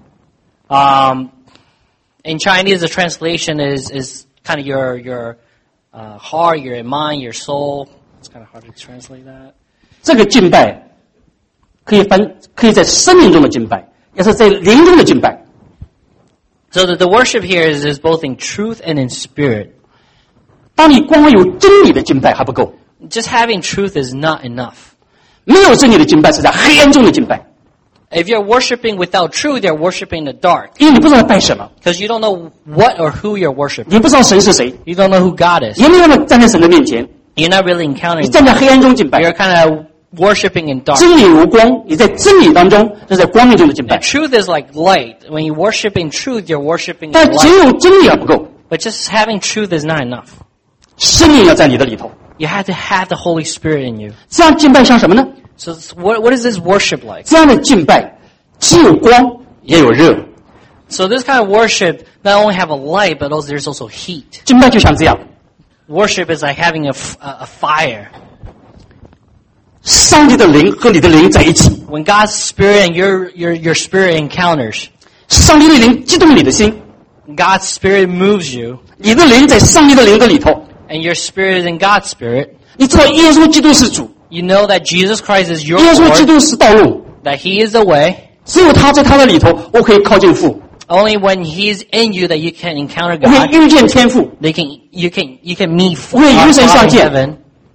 In Chinese, the translation is kind of your heart, your mind, your soul. It's kind of hard to translate that. 这个敬拜可以在生命中的敬拜，也是在灵中的敬拜。 So the worship here is both in truth and in spirit. 当你光有真理的敬拜还不够， Just having truth is not enough. 没有真理的敬拜是在黑暗中的敬拜， If you're worshiping without truth, you're worshiping in the dark. 因为你不知道拜什么， Because you don't know what or who you're worshiping. 你不知道神是谁， You don't know who God is. 也没有办法站在神的面前， You're not really 你 encountering 站 God. 在黑暗中敬拜。 You're kind of worshiping in dark. 真理如光，你在真理当中，这是在光明中的敬 The 拜。 truth is like light. When you worship in truth, you're worshiping in 但只 light. 有真理还不够， But just having truth is not enough. 生命要在你的里头。 You have to have the Holy Spirit in you. 这样敬拜像什么呢？ So what is this worship like? 这样的敬拜既有光也有热， So this kind of worship not only have a light, but also there's also heat. 敬拜就像这样， Worship is like having a fire. 上帝的灵和你的灵在一起， When God's Spirit and your spirit encounters, 上帝的灵激动你的心， God's Spirit moves you, 你的灵在上帝的灵的里头， and your spirit is in God's Spirit. 你知道耶稣基督是主， You know that Jesus Christ is your 耶稣基 Lord, 督是道路， that He is the way. 只有他在他的里头，我可以靠近父， Only when He's in you that you can encounter 我可 God. 以遇见天父， You can meet 我可以与神 God 相 in 见。 heaven.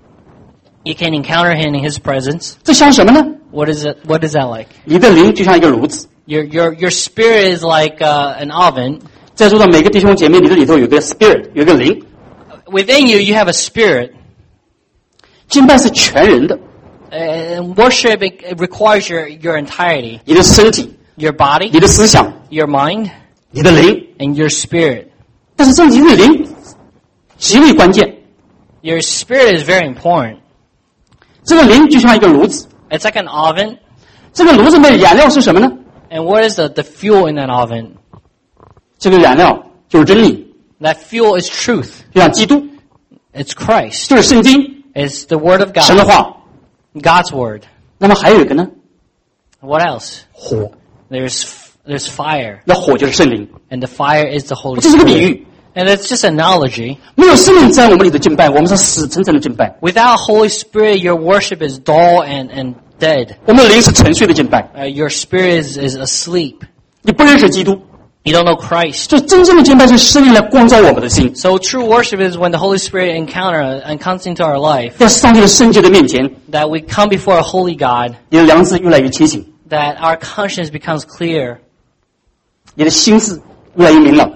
You can encounter Him in His presence. 这像什么呢？ What is it? What is that like? 你的灵就像一个炉子， Your spirit is like an oven. 在座的每个弟兄姐妹，你的里头有个 spirit， 有个灵。 Within you, you have a spirit. 敬拜是全人的， And worship it requires your entirety, 你的身体、 your body, 你的思想、 your mind, 你的灵。 and your spirit. 但是这你的灵极为关键， Your spirit is very important. 这个灵就像一个炉子， It's like an oven. 这个炉子的燃料是什么呢？ And what is the fuel in that oven? 这个燃料就是真理， That fuel is truth. 就像基督， It's Christ. 就是圣经， It's the Word of 神的 God. 话。 God's Word. 那么还有一个呢， What else? 火， There's fire. 那火就是圣灵， And the fire is the Holy 这是个比 Spirit. 喻。 And it's just an analogy. 没有圣灵在我们里的敬拜，我们是死沉沉的敬拜； Without Holy Spirit, your worship is dull and dead. 我们的灵是沉睡的敬拜。 Your spirit is asleep. 你不认识基督， You don't know Christ. 就真正的敬拜是圣灵来光照我们的心， So true worship is when the Holy Spirit comes into our life, 在上帝的圣洁的面前， that we come before a holy God, 你的良知越来越清醒， that our conscience becomes clear. 你的心智越来越明朗，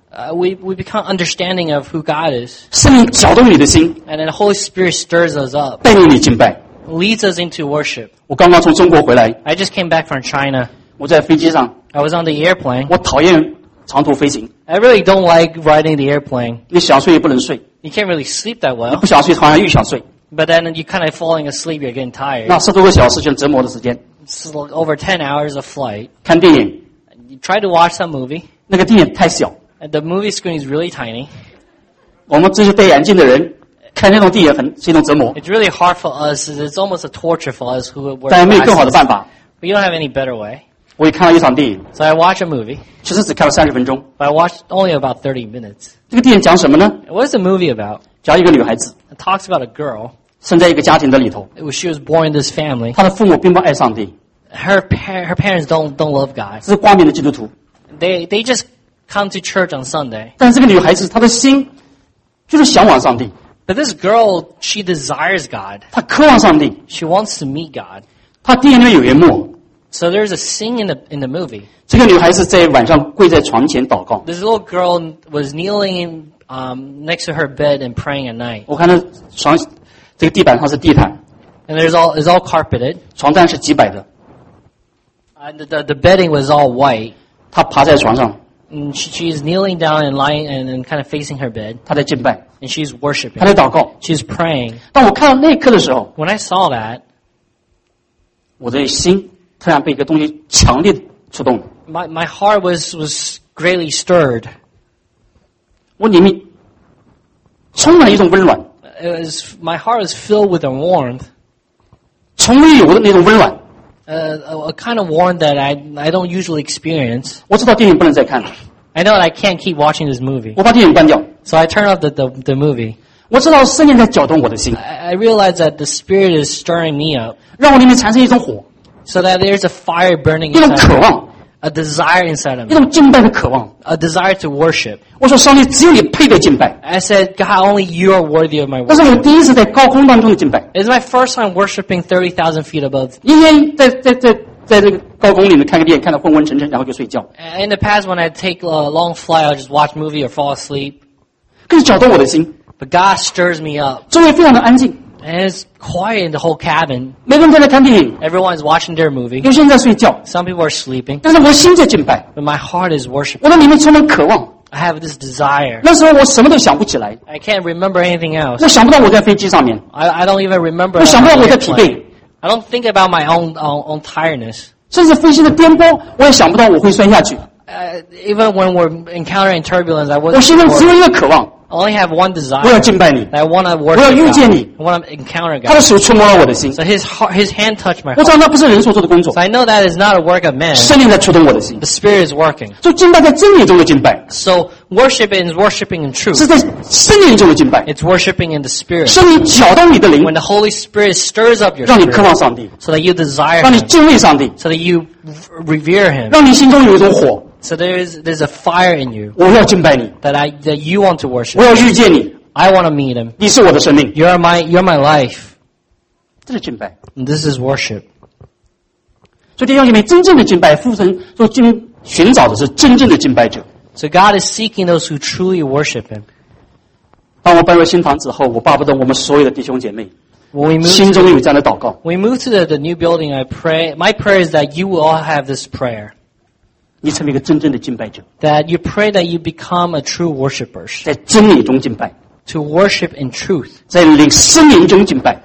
We become understanding of who God is. 圣灵搅动你的心， And then the Holy Spirit stirs us up, 带领你敬拜。 leads us into worship. 我刚刚从中国回来， I just came back from China. 我在飞机上 I was on the airplane. 我讨厌长途飞行， I really don't like riding the airplane. 你想睡也不能睡， You can't really sleep that 你 well. 不想睡好像又想睡， But then you kind of falling asleep, you're getting tired. 那10多个小时就是折磨的时间。 It's like over 10 hours of flight. 看电影， You try to watch some movie, 那个电影太小， and the movie screen is really tiny. 我们这些戴眼镜的人看那种电影是一种折磨， It's really hard for us. It's almost a torture for us who wear 但没有更好的 glasses. 办法。 We don't have any better way. 我也看了一场电影， So I watch a movie, 其实只看了30分钟。 but I watched only about 30 minutes. 这个电影讲什么呢？ What is the movie about? 讲一个女孩子 It talks about a girl. 生在一个家庭的里头， She was born in this family. 她的父母并不爱上帝， Her parents don't love God. 这是光明的基督徒。 They just come to church on Sunday. 但是这个女孩子她的心就是向往上帝， But this girl, she desires God. 她渴望上帝。 She wants to meet God. 她电影里面有一幕， So there's a scene in the movie. 这个女孩子在晚上跪在床前祷告。 This little girl was kneeling next to her bed and praying at night. 我看到床这个地板上是地毯， And it's all carpeted. 床单是几百的， The bedding was all white. 她爬在床上， And she is kneeling down and lying and kind of facing her bed. 她在敬拜， And she's 她 worshiping. 在祷告。 She's praying. 当我看到那一刻的时候， When I saw that, 我的心突然被一个东西强烈的触动了。 my heart was greatly stirred. 我里面充满了一种温暖， My heart was filled with a warmth. 从未有的那种温暖。 A kind of warmth that I don't usually experience. 我知道电影不能再看了， I know that I can't keep watching this movie. 我把电影关掉。 So I turn off the movie. 我知道圣灵在搅动我的心， I realize that the Spirit is stirring me up 让我里面产生一种火， so that there's a fire burning 一种 inside 渴 me, 望， a desire inside of 一 me, 种敬拜的渴望。 a desire to worship. 我说上帝，只有你配得敬拜。 I said, God, only you are worthy of my 那是 worship. 我第一次在高空当中的敬拜， It's my first time worshiping 30,000 feet above. 一天在这个高空里面看个电影，看得昏昏沉沉，然后就睡觉， In the past, when I take a long flight, I'll just watch movie or fall asleep. 更搅动我的心。 But God stirs me up. 周围非常的安静， And it's quiet in the whole cabin. 每个人都在看电影， Everyone's watching their movie. 有些人在睡觉， Some people are sleeping. 但是我心在敬拜， But my heart is worshiping. 我的里面充满渴望。 I have this desire. 那时候我什么都想不起来， I can't remember anything else. 我想不到我在飞机上面， I don't even remember. 我想不到 on 我 the 在疲 airplane. 惫， I don't think about my own tiredness. 甚至飞机的颠簸，我也想不到我会摔下去。 Even when we're encountering turbulence, I 我 wasn't 心中只 sure. 有一个渴望， I only have one 我要 desire. 敬拜你。 I want to 我要 worship 遇见 God. 你， I want to encounter 他的 God. 手触摸了我的心， So his hand touched my 我 heart. 知道那不是人所做的工作 So，I know that is not a work of man. 圣灵在触动我的心。 The Spirit is working. 就敬拜在真理中的敬拜， So worship is worshiping in truth. 是在圣灵中的敬拜。 It's worshiping in the Spirit. 圣灵搅动你的灵 When，the Holy Spirit stirs up your 让你渴 spirit 望上帝， so that you desire 让你 Him, 敬畏上帝， so that you revere Him. 让你心中有一种火。 So there's a fire in you 我要敬拜你， that you want to worship. 我要遇见你， I want to meet Him. 你是我的生命， You're my life. 这是敬拜。 And this is worship. 所以弟兄姐妹，真正的敬拜，父神所寻找的是真正的敬拜者。 So God is seeking those who truly worship Him. 当我搬入新房子后，我巴不得我们所有的弟兄姐妹 When 心中有这样的祷告。 we move to the new building, I pray. My prayer is that you will all have this prayer. 你成为一个真正的敬拜者， That you pray that you become a true worshiper. 在真理中敬拜， To worship in truth. 在生命中敬拜，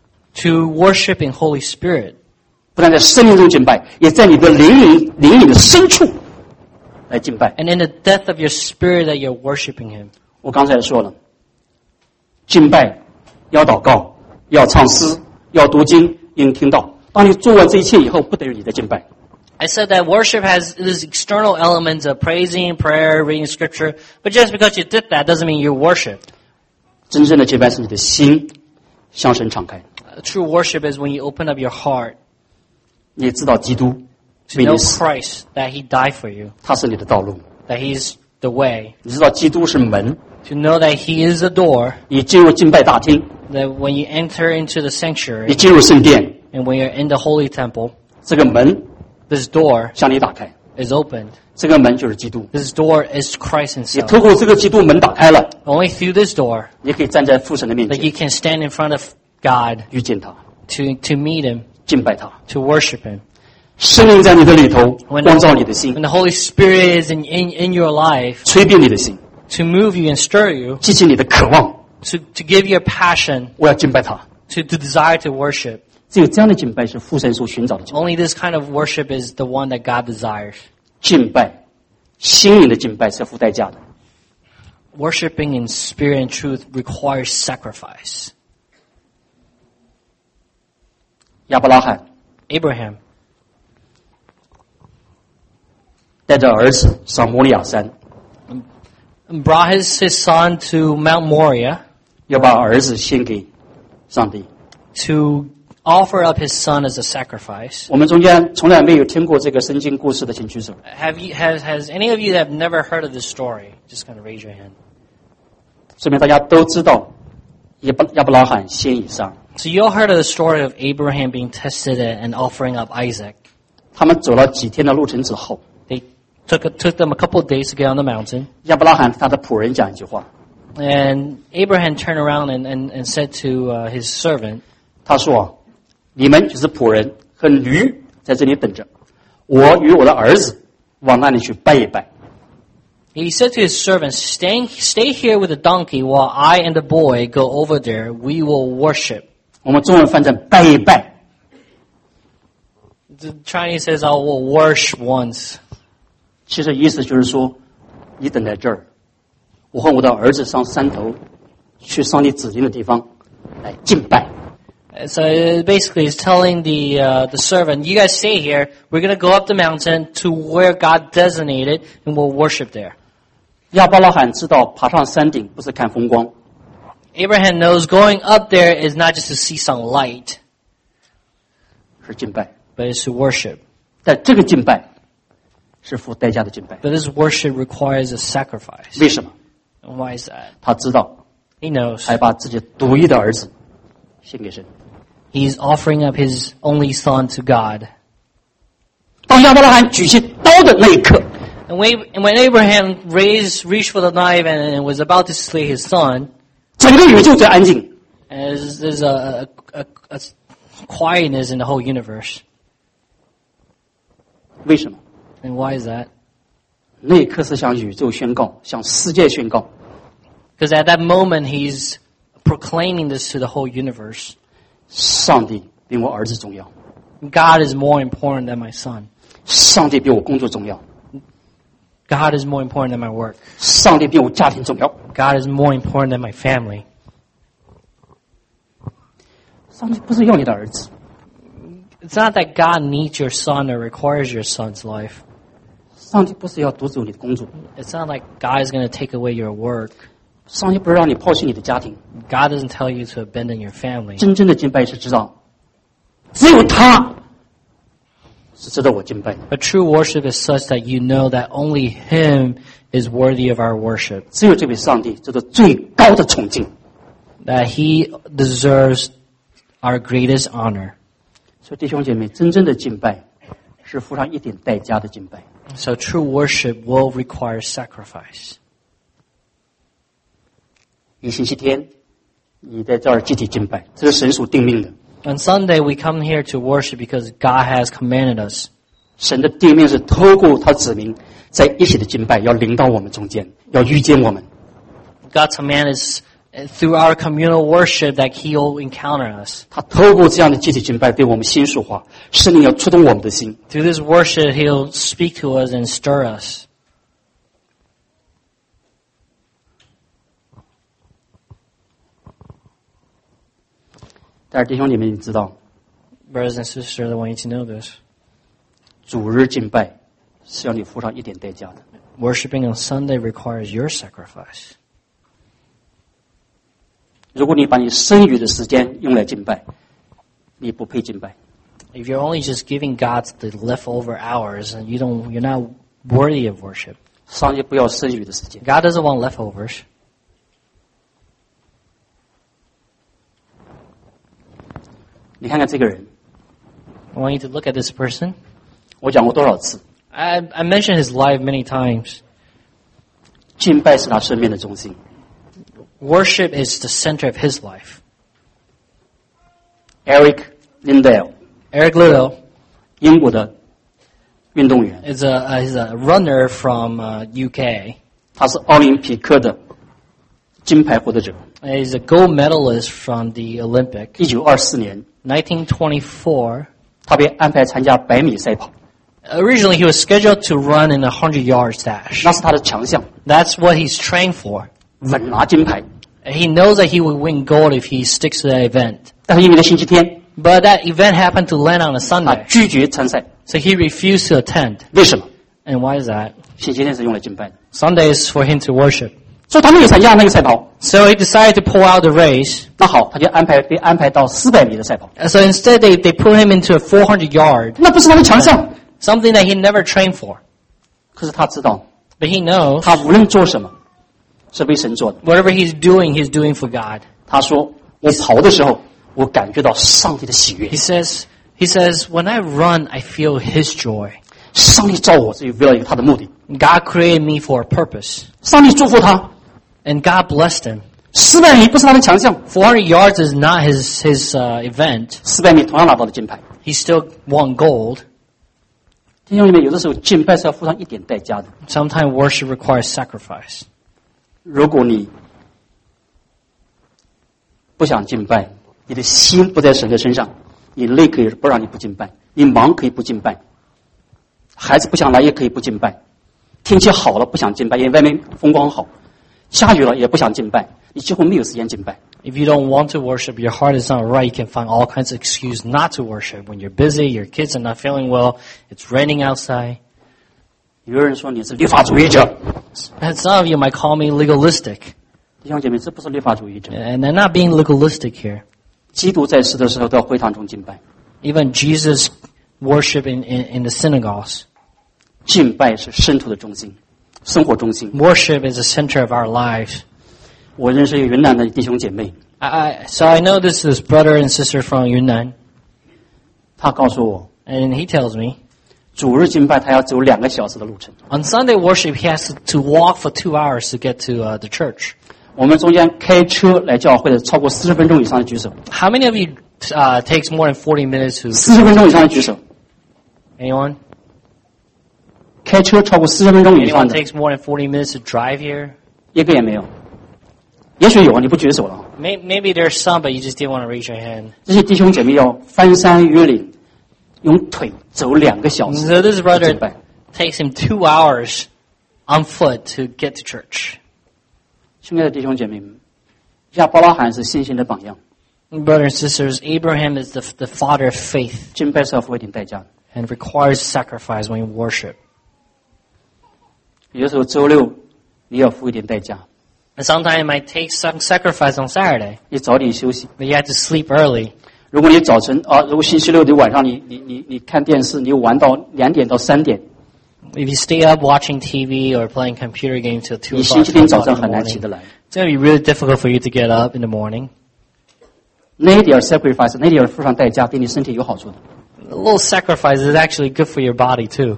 To worship in Holy Spirit. 不但在生命中敬拜，也在你的灵里的深处来敬拜。 And in the depth of your spirit that you're worshiping Him. 我刚才也说了，敬拜要祷告，要唱诗，要读经，应听到。当你做完这一切以后，不等于你在敬拜。 I said that worship has these external elements of praising, prayer, reading scripture, but just because you did that doesn't mean you worship. 真正的敬拜是你的心向神敞开， True worship is when you open up your heart 你也知道基督 to 为 know 你死， Christ, that He died for you, 他是你的道路。 that He's the way, 你知道基督是门， to know that He is the door, 你进入敬拜大厅， that when you enter into the 你 sanctuary 进入圣殿， and when you're in the holy temple, 这个门 this door 向你打开， is opened. 这个门就是基督。 This door is Christ 你 Himself. 透过这个基督门打开了， Only through this door 你可以站在父神的面 that 前， you can stand in front of God 遇见他， to meet Him, 敬拜他。 to worship Him. 圣灵在你的里头 When 光照你的心， When the Holy Spirit is in your life 吹变你的心， to move you and stir you, 激起你的渴望， to give you a passion, 我要敬拜他。 to desire to worship. 只有这样的敬拜是父神所寻找的敬拜。 Only this kind of worship is the one that God desires. 敬拜，心灵的敬拜是要付代价的。 Worshipping in spirit and truth requires sacrifice. 亚伯拉罕 Abraham 带着儿子上摩利亚山， brought his son to Mount Moriah 要把儿子献给上帝。 to offer up his son as a sacrifice. 我们中间从来没有听过这个圣经故事的，请举手。 Has any of you that have never heard of this story? Just kind of raise your hand. 说明大家都知道亚伯拉罕献以撒， So you all heard of the story of Abraham being tested and offering up Isaac. 他们走了几天的路程之后， They took them a couple of days to get on the mountain. 亚伯拉罕他的仆人讲一句话， And Abraham turned around and said to his servant, 他说：“你们就是仆人和驴在这里等着，我与我的儿子往那里去拜一拜。” he said to his servants, stay here with the donkey while I and the boy go over there. We will worship. 我们中文翻成拜一拜， The Chinese says, I will worship once. 其实意思就是说，你等在这儿，我和我的儿子上山头，去上帝指定的地方来敬拜。 So basically, he's telling the servant, you guys stay here. We're going to go up the mountain to where God designated, and we'll worship there. 亚伯拉罕知道爬上山顶不是看风光， Abraham knows going up there is not just to see some light, 是敬拜， but it's to worship. 但这个敬拜是付代价的敬拜。 But this worship requires a sacrifice. 为什么？ And why is that? 他知道， He knows. 还把自己独一的儿子献给神。 He's offering up his only son to God. 当亚伯拉罕举起刀的那一刻， And when Abraham reached for the knife and was about to slay his son, 整个宇宙在安静。 and there's a quietness in the whole universe. 为什么？ And why is that? 那一刻是向宇宙宣告，向世界宣告， Because at that moment, he's proclaiming this to the whole universe. 上帝比我儿子重要， God is more important than my son. 上帝比我工作重要， God is more important than my work. 上帝比我家庭重要。 God is more important than my family. 上帝不是要你的儿子， It's not that God needs your son or requires your son's life. 上帝不是要夺走你的工作， It's not like God is going to take away your work. 上帝不是让你抛弃你的家庭。 God doesn't tell you to abandon your family. 真正的敬拜是知道，只有他是值得我敬拜的， But true worship is such that you know that only Him is worthy of our worship. 只有这位上帝值得最高的崇敬。 That He deserves our greatest honor. 所以弟兄姐妹，真正的敬拜是付上一点代价的敬拜。 So true worship will require sacrifice. 一星期天，你在这儿集体敬拜，这是神所定命的。 On Sunday, we come here to worship because God has commanded us. 神的定命是透过他子民在一起的敬拜，要领导我们中间，要遇见我们。 God's command is through our communal worship that He will encounter us. 他透过这样的集体敬拜对我们心说话，圣灵要触动我们的心。 Through this worship, He'll speak to us and stir us. 但是弟兄姐妹，你知道， Brothers and sisters, I want you to know this. 主日敬拜是要你付上一点代价的。 Worshipping on Sunday requires your sacrifice. 如果你把你剩余的时间用来敬拜，你不配敬拜。 If you're only just giving God the leftover hours, and you're not worthy of worship. 上帝不要剩余的时间。 God doesn't want leftovers. 你看看这个人， I want you to look at this person. 我讲过多少次， I mentioned his life many times. 敬拜是他生命的中心。 Worship is the center of his life. Eric Lindell， Eric Liddell, 英国的运动员， he's a runner from UK. 他是奥林匹克的金牌获得者。 He's a gold medalist from the Olympic. 1924年， 1924. 他被安排参加100米赛跑， Originally, he was scheduled to run in a 100-yard dash. 那是他的强项， That's what he's trained for. 稳拿金牌。 He knows that he will win gold if he sticks to that event. 但是因为在星期天， But that event happened to land on a 他 Sunday, 拒绝参赛。 so he refused to attend. 为什么？ And why is that? 星期天是用来敬拜的， Sunday is for him to worship. 所以他没有参加那个赛跑。 So he decided to pull out the race. 那好，他就被安排到400米的赛跑， So instead, they put him into a 400-yard, 那不是他的强项。 something that he never trained for. 可是他知道， But he knows 他无论做什么，是为神做的。 whatever he's doing for God. 他说：“我跑的时候，我感觉到上帝的喜悦 He。says, when I run, I feel His joy. 上帝造我是为了一个他的目的。 God created me for a purpose. 上帝祝福他。 And God blessed him. 400米不是他的强项， 400 yards is not his event. 400米同样拿到了金牌。 He still won gold. 弟兄姊妹，有的时候敬拜是要付上一点代价的。 Sometimes worship requires sacrifice. 如果你不想敬拜，你的心不在神的身上，你累可以不让你不敬拜，你忙可以不敬拜，孩子不想来也可以不敬拜，天气好了不想敬拜，因为外面风光好，下雨了也不想敬拜，你几乎没有时间敬拜。 If you don't want to worship, your heart is not right, you can find all kinds of excuses not to worship. When you're busy, your kids are not feeling well, it's raining outside. 有人说你是律法主义者， And some of you might call me legalistic. 弟兄姐妹，这不是律法主义者。 And I'm not being legalistic here. 基督在世的时候到会堂中敬拜， Even Jesus worshiped in the synagogues. 敬拜是圣徒的中心，生活中心。 Worship is the center of our lives. 我认识一个云南的弟兄姐妹， So I know this is brother and sister from Yunnan. 他告诉我， And he tells me, 主日敬拜他要走2个小时的路程。 on Sunday worship, he has to walk for 2 hours to get to the church. 我们中间开车来教会的超过40分钟以上的举手。 How many of you takes more than 40 minutes to... 40分钟以上的举手。 Anyone? 开车超过40分钟以 Anyone 上的， takes more than 40 minutes to drive here? 一个也没有。也许有，你不举手了。 Maybe there's some, but you just didn't want to raise your hand. 这些弟兄姐妹要翻山越岭，用腿走2个小时。 So this brother 敬拜 takes him 2 hours on foot to get to church. 亲爱的弟兄姐妹们，亚伯拉罕是信心的榜样， Brothers and sisters, Abraham is the father of faith 敬拜是要付一点代价的。 and requires sacrifice when you worship. 有的时候周六你要付一点代价， And sometimes it might take some sacrifice on Saturday, 你早点休息。 but you have to sleep early. 如果你早晨如果星期六的晚上你看电视，你玩到2点到3点， If you stay up watching TV or playing computer games till 2 你 o'clock 星期天 in 早上 the 很难起 morning, 得来。 it's going to be really difficult for you to get up in the morning. 那一点 sacrifice， 那一点付上代价，对你身体有好处的。 A little sacrifice is actually good for your body too.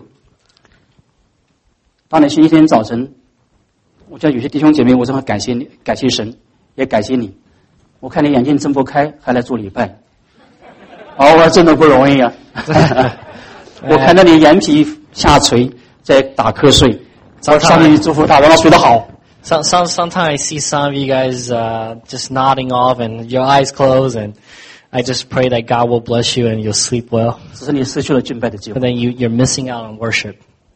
当你星期天早晨，我觉得有些弟兄姐妹，我真的感谢你，感谢神，也感谢你。我看你眼睛睁不开，还来做礼拜，我说真的不容易啊！我看到你眼皮下垂，在打瞌睡，上帝祝福他，让他睡得好。 Sometimes I see some of you guys just nodding off and your eyes closed, and I just pray that God will bless you and you'll sleep well. 只是你失去了敬拜的机 But 会。 then you're missing out on worship.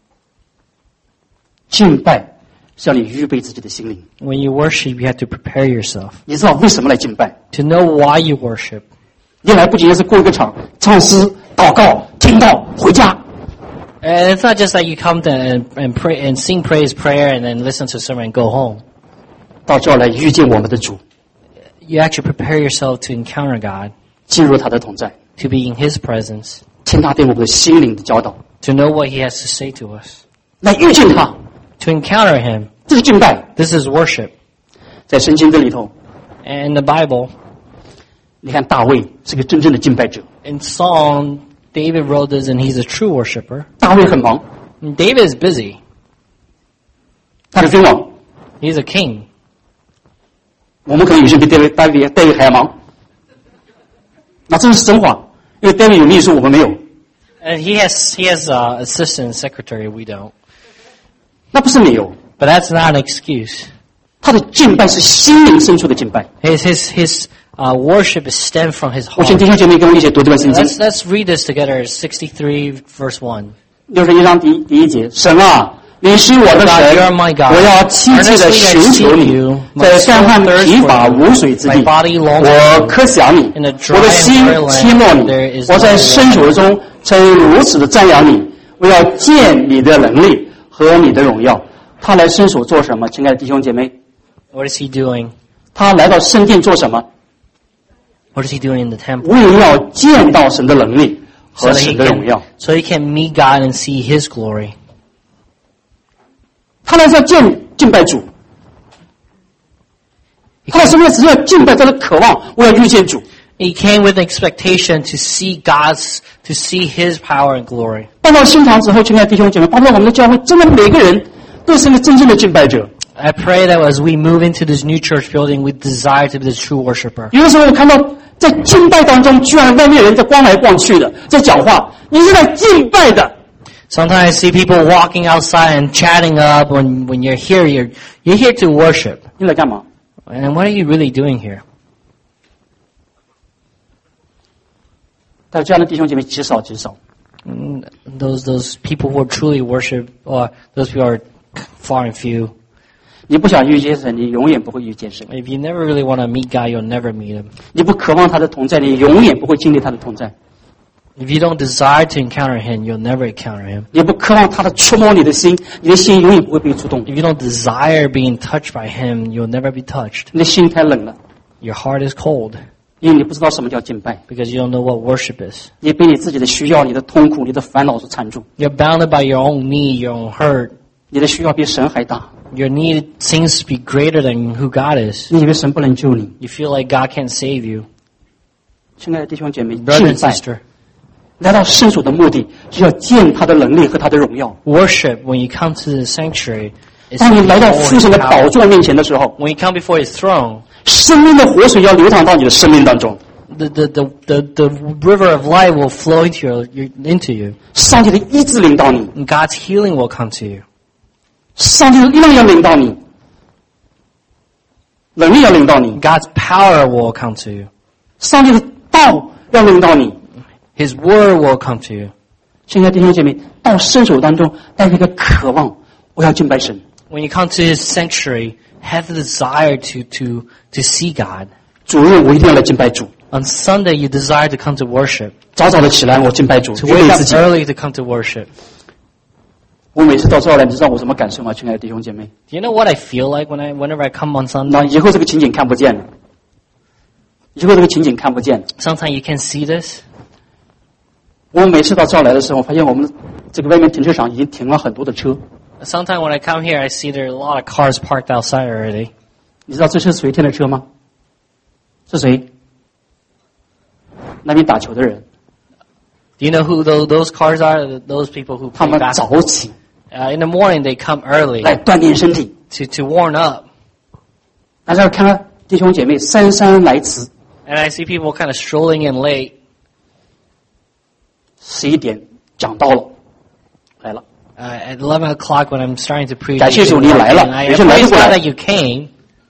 敬拜是要你预备自己的心灵。 When you worship, you have to prepare yourself 你知道为什么来敬拜？ to know why you worship. 你来不仅仅是过一个场，唱诗、祷告、听到、回家。 And it's not just that you come to and pray and sing praise prayer and then listen to a sermon and go home. 到这儿来遇见我们的主， You actually prepare yourself to encounter God, 进入他的同在， to be in His presence, 听他对我们的心灵的教导， to know what He has to say to us, 来遇见他。 to encounter Him. 这是敬拜。 This is worship. 在圣经这里头， And in the Bible, 你看大卫是个真正的敬拜者。 in Psalm, David wrote this and he's a true worshiper. 大卫很忙， And David is busy. 他是君王。 He's a king. 我们可能有些比大卫还要忙。那这是神话，因为大卫有秘书，我们没有。 And he has assistant secretary. We don't. 那不是理由。 But that's not an excuse. 他的敬拜是心灵深处的敬拜。 His worship is stemmed from his 我请 heart. 弟兄姐妹跟我一起读这段圣经。 Let's read this together. 63 verse 1. 61章第一节，神啊，你是我的 God, 神 you are my，God. 我要切切的寻求你，在干旱疲乏无水之地，我渴想你，我的心切慕你，我在伸手中曾如此的瞻仰你，我要见你的能力和你的荣耀。他来伸手做什么？亲爱的弟兄姐妹， What is he doing? 他来到圣殿做什么？ What is he doing in the temple? 为要见到神的能力 So 和 that 神的荣耀。 he can meet God and see His glory. 他来是要敬拜主，他来是为了只是要敬拜，他的渴望，我要遇见主。 He came with expectation to see His power and glory. 搬到新堂之后，亲爱的弟兄姐妹，包括我们的教会，真的每个人都是一个真正的敬拜者。 I pray that as we move into this new church building, we desire to be the true worshiper. 有的时候我看到在敬拜当中，居然外面人在逛来逛去的，在讲话，你是在敬拜的。 Sometimes I see people walking outside and chatting up. When you're here, you're here to worship. 你来干嘛？ And what are you really doing here? 但这样的弟兄姐妹极少极少。 Those people who truly worship, or those people are far and few. 你不想遇见神，你永远不会遇见神。 If you never really want to meet God, you'll never meet Him. 你不渴望他的同在，你永远不会经历他的同在。 If you don't desire to encounter Him, you'll never encounter Him. 你不渴望他的触摸你的心，你的心永远不会被触动。 If you don't desire being touched by Him, you'll never be touched. 你的心太冷了， Your heart is cold 因为你不知道什么叫敬拜， because you don't know what worship is. 你被你自己的需要、你的痛苦、你的烦恼所缠住， You're bounded by your own need, your own hurt. 你的需要比神还大， Your need seems to be greater than who God is. 你以为神不能救你？ You feel like God can't save you. 亲爱的弟兄姐妹， Brother 敬 and 拜 sister, 来到圣所的目的是要见他的能力和他的荣耀。 worship when you come to the sanctuary is 当你来到 to 父神的 behold 宝 His power. 座面前的时候， When you come before His throne, 生命的活水要流淌到你的生命当中， the river of life will flow into you. 上帝的医治领导你， And God's healing will come to you. 上帝的力量要领导你，能力要领导你， God's power will come to you. 上帝的道要领导你。 His word will come to you. 亲爱的弟兄姐妹，到圣所当中带着一个渴望，我要敬拜神。 When you come to His sanctuary, have the desire to see God. 主日我一定要来敬拜主， On Sunday, you desire to come to worship. 早早的起来我敬拜主， To 预备 wake up 自己。 early to come to worship. 我每次到这儿来，你知道我什么感受吗？亲爱的弟兄姐妹， Do you know what I feel like whenever I come on Sunday? 那以后这个情景看不见了，以后这个情景看不见了。 Sometimes you can see this. 我每次到这儿来的时候，发现我们这个外面停车场已经停了很多的车。 Sometimes when I come here, I see there are a lot of cars parked outside already. 你知道这是谁停的车吗？是谁？那边打球的人， Do you know who those cars are? Those people who 他 play 们 basketball. 早起 In the morning, they come early 来锻炼身体。 to warm up. 大家看看弟兄姐妹姗姗来迟， And I see people kind of strolling in late. 11点讲到了，来了。 At 11 o'clock when I'm starting to preach, 感谢主，你来了， and I 有些来 praise 不过 God 来。 that you came.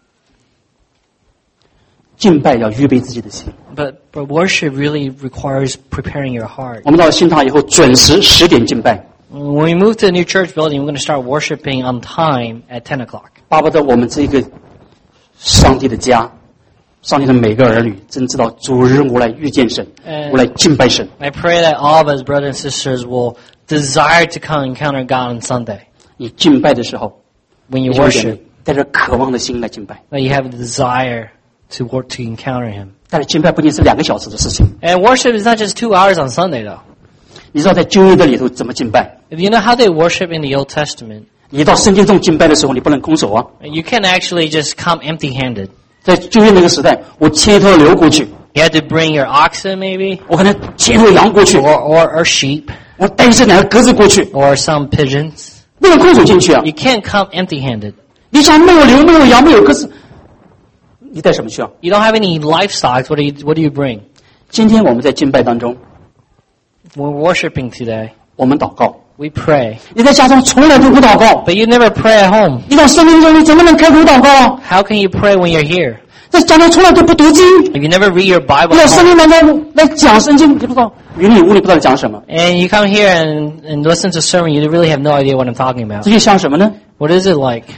敬拜要预备自己的心。 But worship really requires preparing your heart. 我们到了新堂以后，准时10点敬拜， When we move to a new church building, we're going to start worshiping on time at 10 o'clock. 巴不得我们这一个上帝的家，上帝的每个儿女，真知道主日我来遇见神，我来敬拜神。 I pray that all of us brothers and sisters will desire to come encounter God on Sunday. 你敬拜的时候， When you 弟兄姐妹 worship, 带着渴望的心来敬拜。 that you have the desire to encounter Him. 但是敬拜不仅是2个小时的事情， And worship is not just 2 hours on Sunday, though. 你知道在旧约的里头怎么敬拜？ If you know how they worship in the Old Testament, 你到圣经中敬拜的时候，你不能空手啊。 you can't actually just come empty-handed. 在旧约那个时代，我牵一头牛过去， You had to bring your oxen, maybe, 我可能牵一头羊过去， or sheep, 我带这2个鸽子过去， or some pigeons. 不能空手进去啊。 You can't come empty-handed. 你想没有牛，没有羊，没有鸽子，你带什么去啊？ You don't have any livestock. What do you bring? 今天我们在敬拜当中， When we're worshiping today, 我们祷告。 we pray. 你在家中从来都不祷告， But you never pray at home. 你到生命中你怎么能开口祷告啊？ How can you pray when you're here? 在家中从来都不读经， If you never read your Bible 你到 at 生 home, 命当中来讲圣经，你不知道云里雾里不知道讲什么， and you come here and listen to a sermon, you really have no idea what I'm talking about. 这就像什么呢？ What is it like?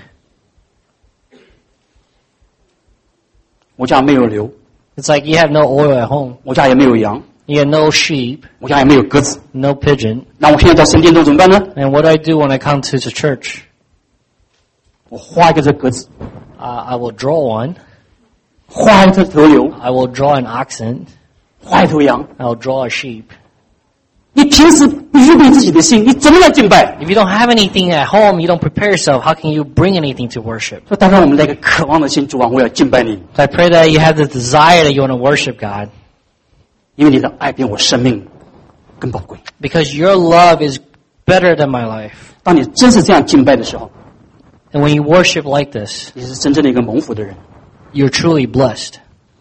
我家没有牛， It's like you have no oil at home. 我家也没有羊， You have no sheep, 我家也没有鸽子， no pigeon. 那我现在到神殿中怎么办呢？ And what do I do when I come to the church? 我画一个这鸽子， I will draw one. 画一个头牛， I will draw an oxen. 画一头羊。 I will draw a sheep. 你平时不预备自己的心，你怎么来敬拜？ If you don't have anything at home, you don't prepare yourself, how can you bring anything to worship? 所以，当然我们那个渴望的心，主啊，我要敬拜你， So I pray that you have the desire that you want to worship God, 因为你的爱比我生命更宝贵。 because your love is better than my life. 当你真是这样敬拜的时候， And when you worship like this, 你是真正的一个蒙福的人。 you're truly blessed.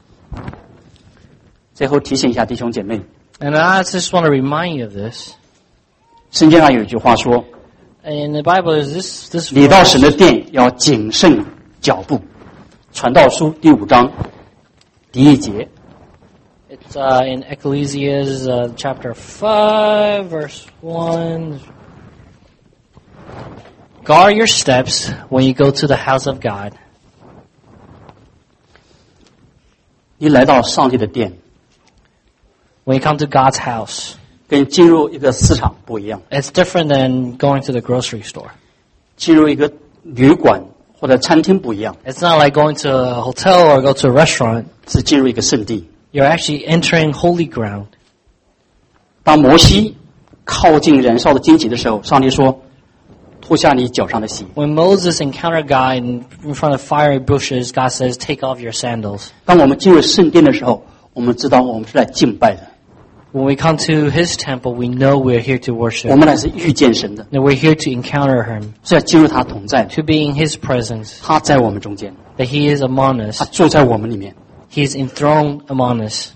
最后提醒一下弟兄姐妹， And I just want to remind you of this. 圣经上有一句话说 And in the Bible is this 你到 verse. 神的殿要谨慎脚步。传道书第5章第1节， It's in Ecclesiastes chapter 5, verse 1. Guard your steps when you go to the house of God. 你来到上帝的殿， When you come to God's house, 跟进入一个市场不一样， it's different than going to the grocery store. 进入一个旅馆或者餐厅不一样， It's not like going to a hotel or go to a restaurant. 是进入一个圣地。 You're actually entering holy ground. 当摩西靠近燃烧的荆棘的时候，上帝说：“脱下你脚上的鞋。” When Moses encountered God in front of fiery bushes, God says, take off your sandals. 当我们进入圣殿的时候，我们知道我们是来敬拜的， When we come to His temple, we know we're here to 我 worship. 们乃是遇见神的， That we're here to encounter Him, 是要进入他同在的。 to be in His presence, 他在我们中间， that He is among 他 us. 住在我们里面。 He is enthroned among us.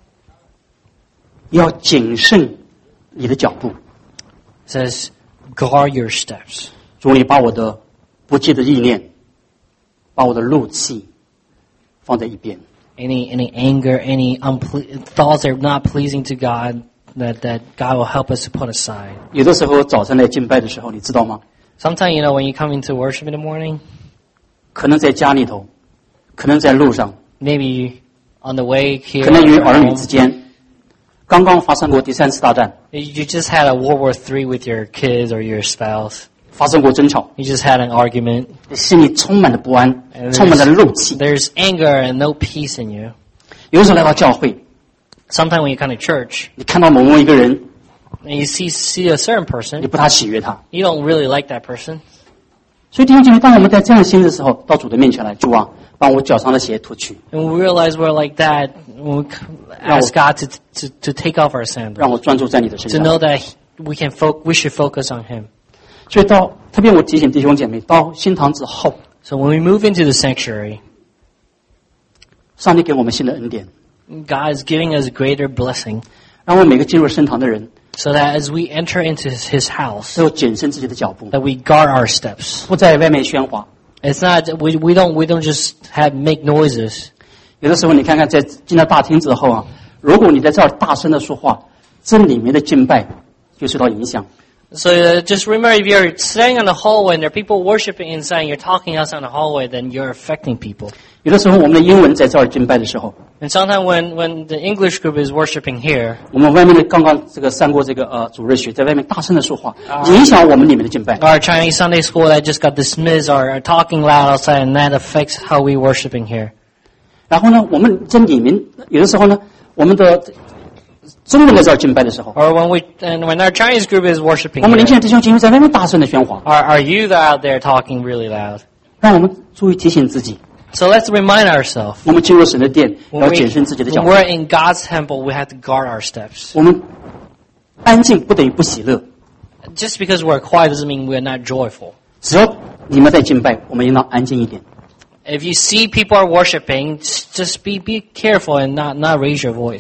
要谨慎你的脚步， It says, guard your steps. 主，你把我的不义的意念，把我的怒气放在一边。 Any anger, any thoughts that are not pleasing to God, that God will help us to put aside. 有的时候早晨来敬拜的时候，你知道吗？ Sometimes, you know, when you come into worship in the morning, 可能在家里头，可能在路上， maybe on the way here, 可能与 or 儿女 home, 之间，刚刚发生过第3次大战， you just had a World War III with your kids or your spouse. 发生过争吵， You just had an argument. 心里充满了不安， And 充满了怒气。 there's anger and no peace in you. 有的时候来到教会， Sometimes when you come to church 你看到某一个人， and you see a certain 你 person, 不大喜悦他。 you don't really like that person. 所以弟兄姐妹，当我们在这样心的时候，到主的面前来，主啊，把我脚上的鞋脱去， And we realize we're like that when we ask God to take off our 让 sandals, 我专注在你的身 to 上。 know that we should focus on Him. 所以特别我提醒弟兄姐妹，到新堂之后， So when we move into the sanctuary, 上帝给我们新的恩典， God is giving us greater blessing, 让我们每个进入聖堂的人 so that as we enter into His house, 都谨慎自己的脚步， that we guard our steps. 不在外面喧哗。 It's not we don't just make noises. 有的时候你看看，在进到大厅之后啊，如果你在这儿大声的说话，这里面的敬拜就受到影响。 So just remember, if you're staying in the hallway and there are people worshiping inside, and you're talking outside in the hallway, then you're affecting people. 有的时候我们的英文在这儿敬拜的时候， And sometimes when the English group is worshiping here, 我们外面的刚刚这个上过这个主日学，在外面大声的说话，影响我们里面的敬拜。 our Chinese Sunday school that just got dismissed are talking loud outside, and that affects how we worshiping here. 然后呢，我们在里面有的时候呢，我们的中文在这儿敬拜的时候， Or when our Chinese group is worshiping 我们年轻 here, 人弟兄姐妹在外面大声的喧哗， our youth are out there talking really loud. 让我们注意提醒自己， So let's remind ourselves. 我们进入神的殿 When 要谨慎自己的脚 when 步。 we're in God's temple, we have to guard our steps. 我们安静不等于不喜乐， Just because we're quiet doesn't mean we're not joyful. 只要你们在敬拜，我们应当安静一点。 If you see people are worshiping, just be careful and not raise your voice.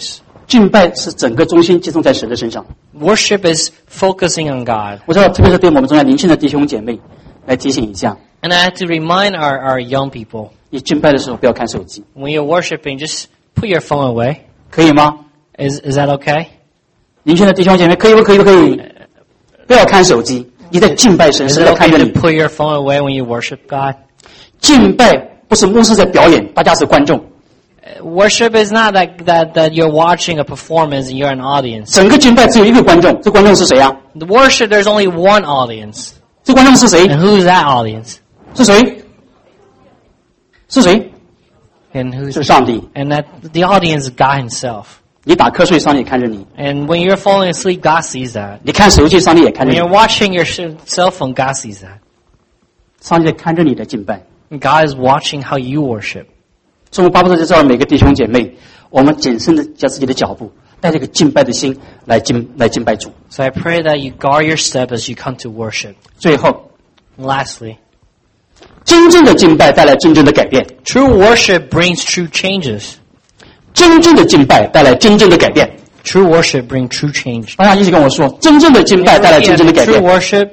敬拜是整个中心集中在神的身上。 Worship is focusing on God. 我知道，特别是对我们中间年轻的弟兄姐妹来提醒一下， And I have to remind our young people, 你敬拜的时候不要看手机， when you're worshiping, just put your phone away. 可以吗？ Is that okay? 年轻的弟兄姐妹，可以不可以？不可以？不要看手机，你在敬拜神， Is 神 it 在看 okay 着 to 你。 put your phone away when you worship God? 敬拜不是牧师在表演，大家是观众。 Worship is not that you're watching a performance and you're an audience. 整个敬拜只有一个观众，这观众是谁啊？ The worship, there's only one audience. 这观众是谁？ And who's that audience? 是谁？是谁？ And who's 是上帝。 and that the audience is God Himself. 你打瞌睡，上帝看着你； And when you're falling asleep, God sees that. 你看手机，上帝也看着 When 你。 you're watching your cell phone, God sees that. 上帝在看着你的敬拜。 And God is watching how you worship. 所以我巴不得在这儿每个弟兄姐妹，我们谨慎的将自己的脚步，带着一个敬拜的心来敬拜主。 So I pray that you guard your step as you come to worship. 最后， And lastly, 真正的敬拜带来真正的改变， true worship brings true changes. 真正的敬拜带来真正的改变。 True worship brings true change. 大家一起跟我说，真正的敬拜带来真正的改 True 变。 worship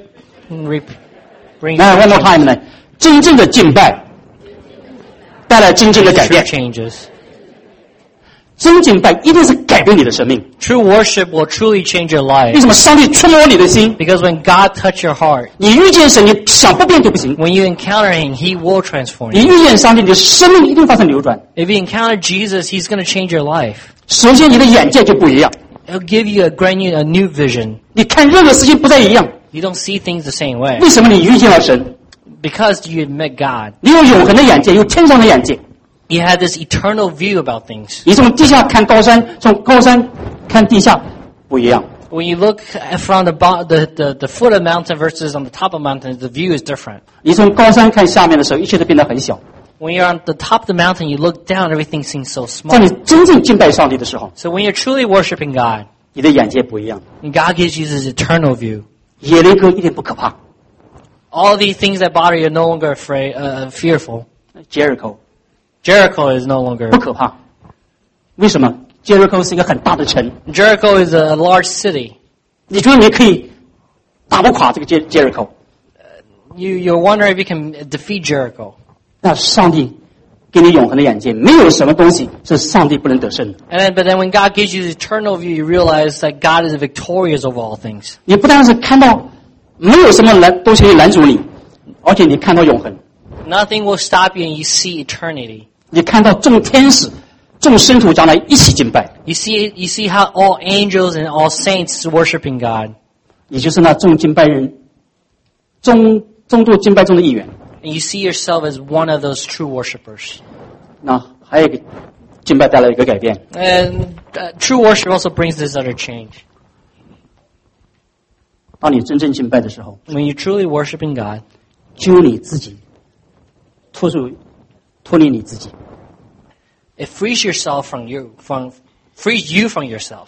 brings 来 true ，one more time 呢，真正的敬拜带来真正的改 true 变。 changes. 真敬拜一定是改变你的生命。 True worship will truly change your 为 life. 什么？上帝触摸你的心， Because when God touches your heart, 你遇见神，你想不变就不行。 when you encounter Him, He will transform 你 you. 遇见上帝，你的生命一定发生扭转。 If you encounter Jesus, He's going to change your life. 首先，你的眼界就不一样， He'll give you a new vision. 你看任何事情不再一样。 You don't see things the same way. 为什么？你遇见了神， Because you admit God. 你有永恒的眼界，有天上的眼界。 You have this eternal view about things. 你从地下看高山，从高山看地下不一样。 When you look from the foot of the mountain versus on the top of the mountain, the view is different. 你从高山看下面的时候，一切都变得很小。 When you're on the top of the mountain, you look down, everything seems so 在 small. 你真正敬拜上帝的时候， So when you're truly worshiping God, 你的眼界不一样。 and God gives you this eternal view, 野雷哥一点不可怕 all these things that bother you are no longer fearful. ，Jericho Jericho is no longer. 不可怕。为什么？Jericho 是一个很大的城， Jericho is a large city. 你觉得你可以打不垮这个 Jericho？ You're wondering if you can defeat Jericho. 那上帝给你永恒的眼界，没有什么东西是上帝不能得胜的。 But then when God gives you the eternal view, you realize that God is victorious over all things. 你不但是看到没有什么东西可以拦阻你，而且你看到永恒， Nothing will stop you and you see eternity. 你看到众天使、众圣徒将来一起敬拜， You see how all angels and all saints worshiping God. 你就是那众敬拜人、众多敬拜中的一员。 And you see yourself as one of those true worshipers. 那还有一个敬拜带来一个改变， And true worship also brings this other change. 当你真正敬拜的时候， When you're truly worshiping God, 揪你自己，脱离你自己。 it frees you from yourself.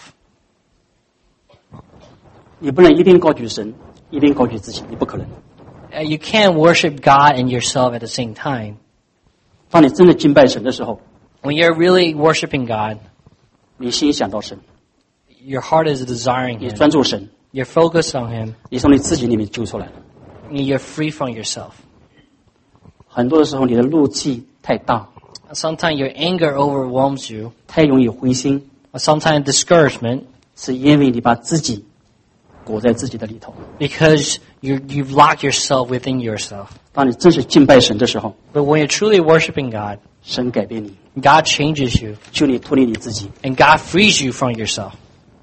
你不能一边高举神，一边高举自己，你不可能。 You can't worship God and yourself at the same time. 当你真的敬拜神的时候， When you're really worshiping God, 你心想到神， your heart is desiring 你 Him. 专注神， You're focused on Him. 你从你自己里面揪出来了。 And you're free from yourself. 很多的时候，你的怒气太大， Sometimes your anger overwhelms you. 太容易灰心， Sometimes discouragement, 是因为你把自己裹在自己的里头。 because you've locked yourself within yourself. 当你真是敬拜神的时候， But when you're truly worshiping God, 神改变你， God changes you. 救你脱离你自己。 And God frees you from yourself.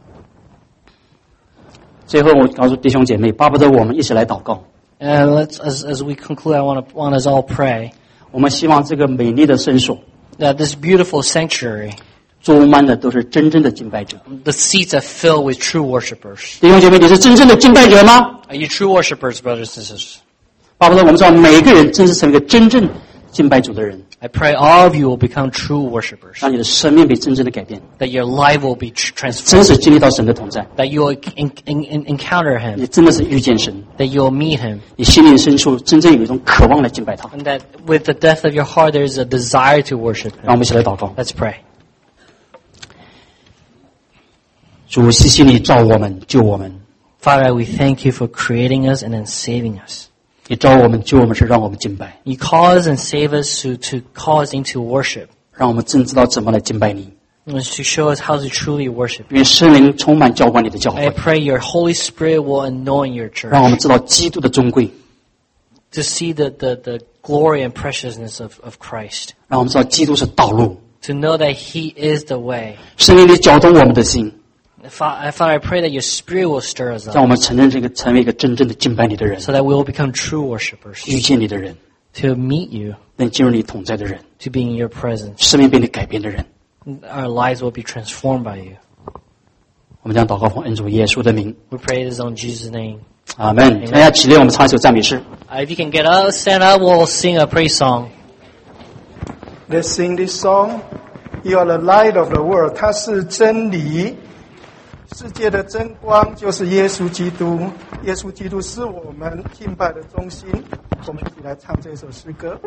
最后，我告诉弟兄姐妹，巴不得我们一起来祷告。 And as we conclude, I want us all pray 我们希望这个美丽的圣所， that this beautiful sanctuary, 坐满的都是真正的敬拜者。 the seats are filled with true worshipers. 弟兄姐妹，你是真正的敬拜者吗？ Are you true worshipers, brothers and sisters? 巴不得我们知道每个人真是成为一个真正敬拜主的人， I pray all of you will become true worshipers. 让你的生命被真正的改变， That your life will be 真 transformed. 是经历到神的同在， That you will encounter 你 Him. 真的是遇见神， That you will meet Him. 你心灵深处真正有一种渴望来敬拜他。 And that with the depth of your heart, there is a desire to worship 让我 Him. 们一起来祷告。 Let's pray. 主细细地造我们，救我们。 Father, we thank you for creating us and then saving us. 你造我们，救我们是让我们敬拜， You call us and save us to call us into worship, 让我们真知道怎么来敬拜你。 and to show us how to truly worship. 愿圣灵充满浇灌你的教 I 会， pray your Holy Spirit will anoint your 让我们 church 知道基督的尊贵， to see the glory and preciousness of Christ, 让我们知道基督是道路。 to know that He is the way. 圣灵你搅动我们的心， Father, I pray that your Spirit will stir us 让 up 我们成为一个真正的敬拜你的人， so that we will become true worshipers, 遇见你的人， to meet you, 能进入你同在的人， to be in your presence. 生命被你改变的人。 Our lives will be transformed by you. 我们将祷告奉恩主耶稣的名， We pray this on Jesus' name. 阿门。大家起立，我们唱一首赞美诗。 If you can get up, stand up, we'll sing a praise song. Let's sing this song. You are the light of the world. 它是真理，世界的真光就是耶稣基督。耶稣基督是我们敬拜的中心。我们一起来唱这首诗歌。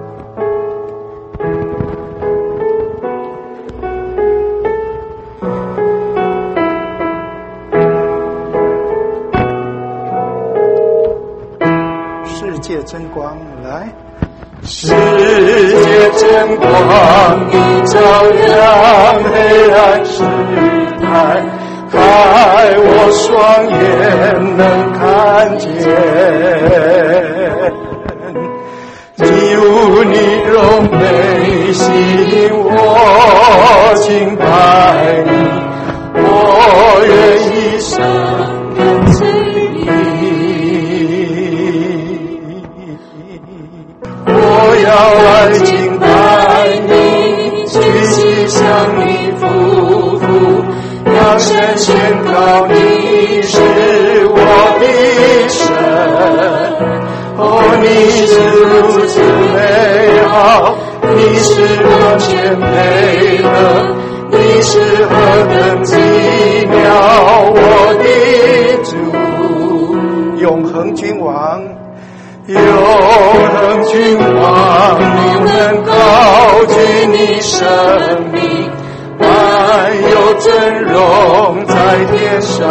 世界真光，来。世界真光，你照亮黑暗时代，开我双眼能看见。你如你荣美吸引我敬拜你，我愿一生跟随我要来敬拜你，举起向你匍匐，扬声宣告你是我的神。哦，你是如此美好，你是我谦卑的，你是何等奇妙，我的主，永恒君王。永恒君王，你能高举你生命，万有尊荣在天上，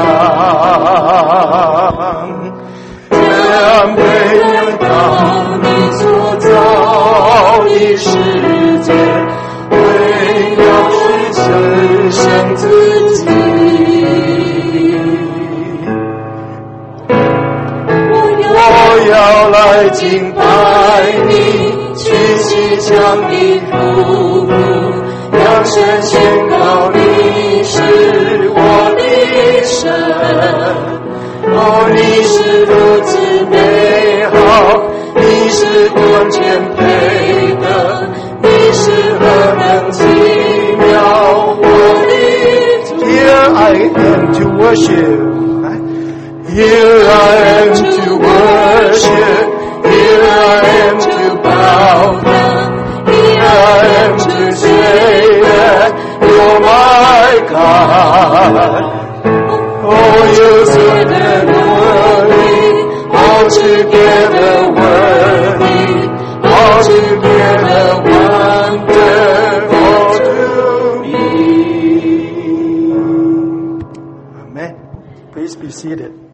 将被人到你所造的世界，为要是神圣自己。我要来敬拜你，举起向你匍匐，扬声宣告你是我的神。哦，你是如此美好，你是多谦卑的，你是何等奇妙，我的主。Here I am to worship. Here I am to worship, here I am to bow down, here I am to say that you're my God. Oh, you're so damn worthy, altogether worthy, altogether wonderful to me. Amen. Please be seated.